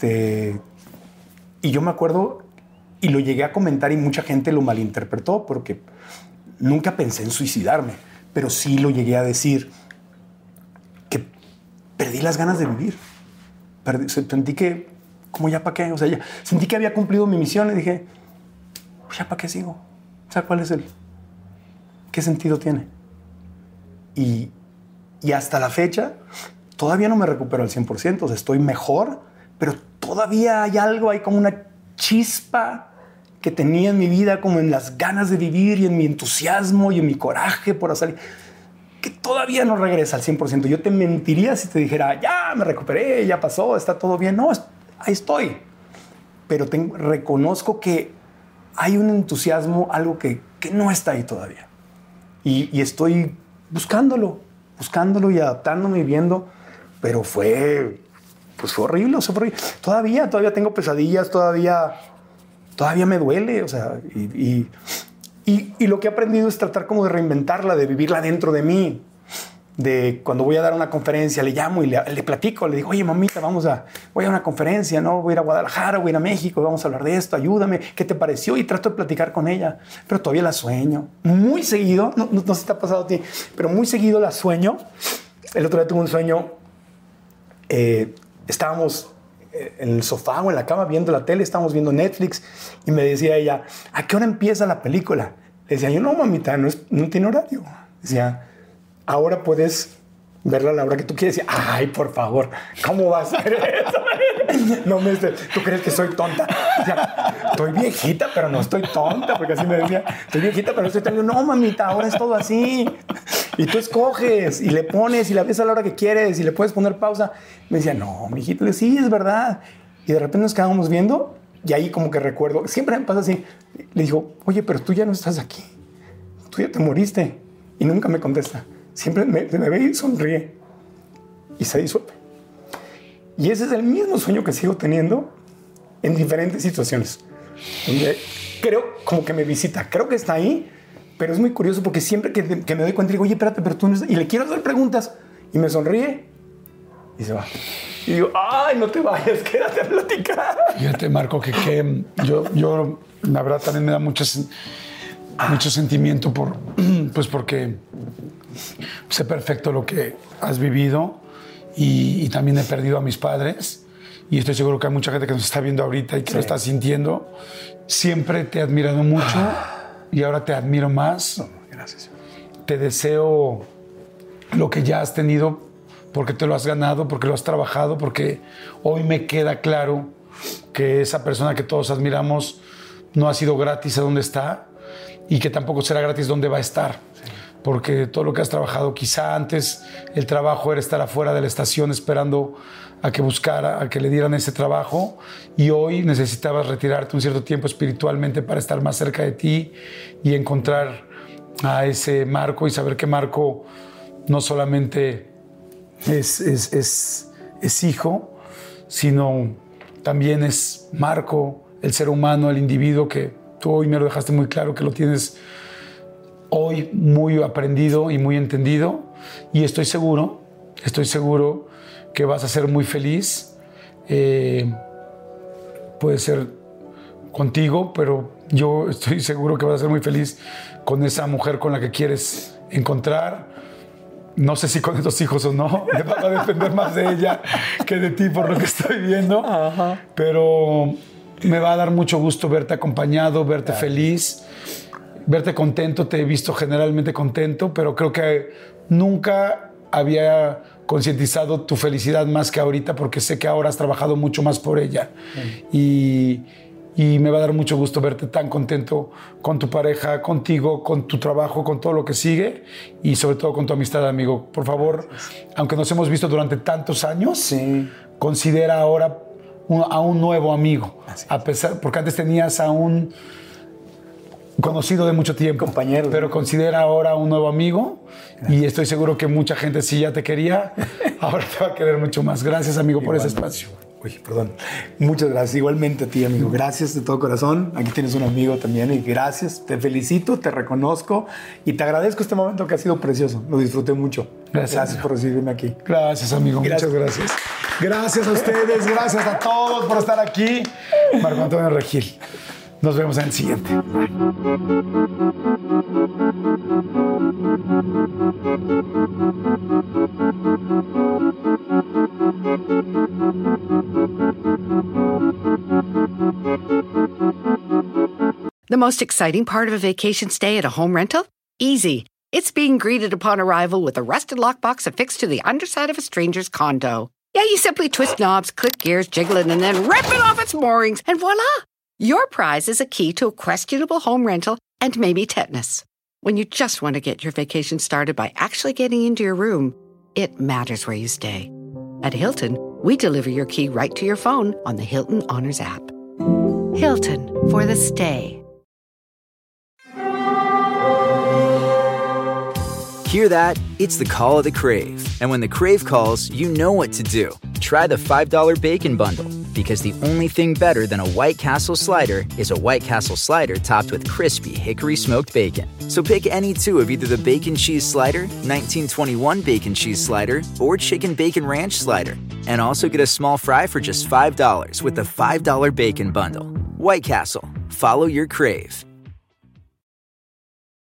Y yo me acuerdo, y lo llegué a comentar y mucha gente lo malinterpretó porque nunca pensé en suicidarme, pero sí lo llegué a decir que perdí las ganas de vivir. Sentí que, como ya para qué, o sea, ya sentí que había cumplido mi misión y dije, pues ya para qué sigo. O sea, ¿cuál es qué sentido tiene? Y hasta la fecha todavía no me recupero al 100%, o sea, estoy mejor, pero todavía hay algo, hay como una chispa que tenía en mi vida, como en las ganas de vivir y en mi entusiasmo y en mi coraje por hacer, que todavía no regresa al 100%. Yo te mentiría si te dijera, ya me recuperé, ya pasó, está todo bien. No, ahí estoy. Pero reconozco que hay un entusiasmo, algo que no está ahí todavía. Y estoy buscándolo y adaptándome y viendo, pero fue horrible, o sea, fue horrible. Todavía tengo pesadillas, todavía me duele, o sea, y lo que he aprendido es tratar como de reinventarla, de vivirla dentro de mí. De cuando voy a dar una conferencia, le llamo y le platico, le digo, oye, mamita, voy a una conferencia, ¿no? Voy a ir a Guadalajara, voy a ir a México, vamos a hablar de esto, ayúdame, ¿qué te pareció? Y trato de platicar con ella, pero todavía la sueño. Muy seguido, no se te ha pasado a ti, pero muy seguido la sueño. El otro día tuve un sueño, estábamos en el sofá o en la cama viendo la tele, estábamos viendo Netflix y me decía ella, ¿a qué hora empieza la película? Le decía yo, no, mamita, no tiene horario. Decía, ahora puedes verla a la hora que tú quieres. Y, ay, por favor, ¿cómo vas a hacer eso? No ¿tú crees que soy tonta? O sea, estoy viejita, pero no estoy tonta, porque así me decía, estoy viejita, pero no estoy tonta. No, mamita, ahora es todo así. Y tú escoges y le pones y la ves a la hora que quieres y le puedes poner pausa. Me decía, no, mijito, sí, es verdad. Y de repente nos quedábamos viendo Y ahí como que recuerdo, siempre me pasa así, le digo, oye, pero tú ya no estás aquí, tú ya te moriste. Y nunca me contesta. Siempre me ve y sonríe. Y se disuelve. Y ese es el mismo sueño que sigo teniendo en diferentes situaciones. Donde creo como que me visita. Creo que está ahí, pero es muy curioso porque siempre que me doy cuenta digo, oye, espérate, pero tú no estás... Y le quiero hacer preguntas. Y me sonríe y se va. Y digo, ay, no te vayas, quédate a platicar. Fíjate, Marco, que yo la verdad también me da mucho sentimiento porque sé perfecto lo que has vivido y también he perdido a mis padres y estoy seguro que hay mucha gente que nos está viendo ahorita y que lo está sintiendo. Siempre te he admirado mucho y ahora te admiro más. Gracias. Te deseo lo que ya has tenido porque te lo has ganado, porque lo has trabajado, porque hoy me queda claro que esa persona que todos admiramos no ha sido gratis a donde está y que tampoco será gratis donde va a estar. Sí. Porque todo lo que has trabajado, quizá antes el trabajo era estar afuera de la estación esperando a que le dieran ese trabajo y hoy necesitabas retirarte un cierto tiempo espiritualmente para estar más cerca de ti y encontrar a ese Marco y saber que Marco no solamente es hijo, sino también es Marco, el ser humano, el individuo que tú hoy me lo dejaste muy claro que lo tienes hoy muy aprendido y muy entendido y estoy seguro que vas a ser muy feliz. Puede ser contigo, pero yo estoy seguro que vas a ser muy feliz con esa mujer con la que quieres encontrar. No sé si con estos hijos o no, va a depender más de ella que de ti por lo que estoy viendo. Ajá. Pero me va a dar mucho gusto verte acompañado, verte feliz, verte contento. Te he visto generalmente contento, pero creo que nunca había concientizado tu felicidad más que ahorita porque sé que ahora has trabajado mucho más por ella. Y me va a dar mucho gusto verte tan contento con tu pareja, contigo, con tu trabajo, con todo lo que sigue y sobre todo con tu amistad, amigo. Por favor, aunque nos hemos visto durante tantos años, considera ahora a un nuevo amigo. Porque antes tenías a un conocido de mucho tiempo, compañero, pero considera ahora un nuevo amigo. Gracias. Y estoy seguro que mucha gente, si ya te quería, ahora te va a querer mucho más. Gracias, amigo, por ese espacio. Uy, perdón. Muchas gracias. Igualmente a ti, amigo. Gracias de todo corazón. Aquí tienes un amigo también y gracias. Te felicito, te reconozco y te agradezco este momento que ha sido precioso. Lo disfruté mucho. Gracias por recibirme aquí. Gracias, amigo. Gracias. Muchas gracias. Gracias a ustedes. Gracias a todos por estar aquí. Marco Antonio Regil. Nos vemos en el siguiente. The most exciting part of a vacation stay at a home rental? Easy. It's being greeted upon arrival with a rusted lockbox affixed to the underside of a stranger's condo. Yeah, you simply twist knobs, click gears, jiggle it, and then rip it off its moorings, and voila! Your prize is a key to a questionable home rental and maybe tetanus. When you just want to get your vacation started by actually getting into your room, it matters where you stay. At Hilton, we deliver your key right to your phone on the Hilton Honors app. Hilton for the stay. Hear that? It's the call of the Crave. And when the Crave calls, you know what to do. Try the $5 Bacon Bundle. Because the only thing better than a White Castle slider is a White Castle slider topped with crispy hickory smoked bacon. So pick any two of either the Bacon Cheese Slider, 1921 Bacon Cheese Slider, or Chicken Bacon Ranch Slider. And also get a small fry for just $5 with the $5 Bacon Bundle. White Castle. Follow your Crave.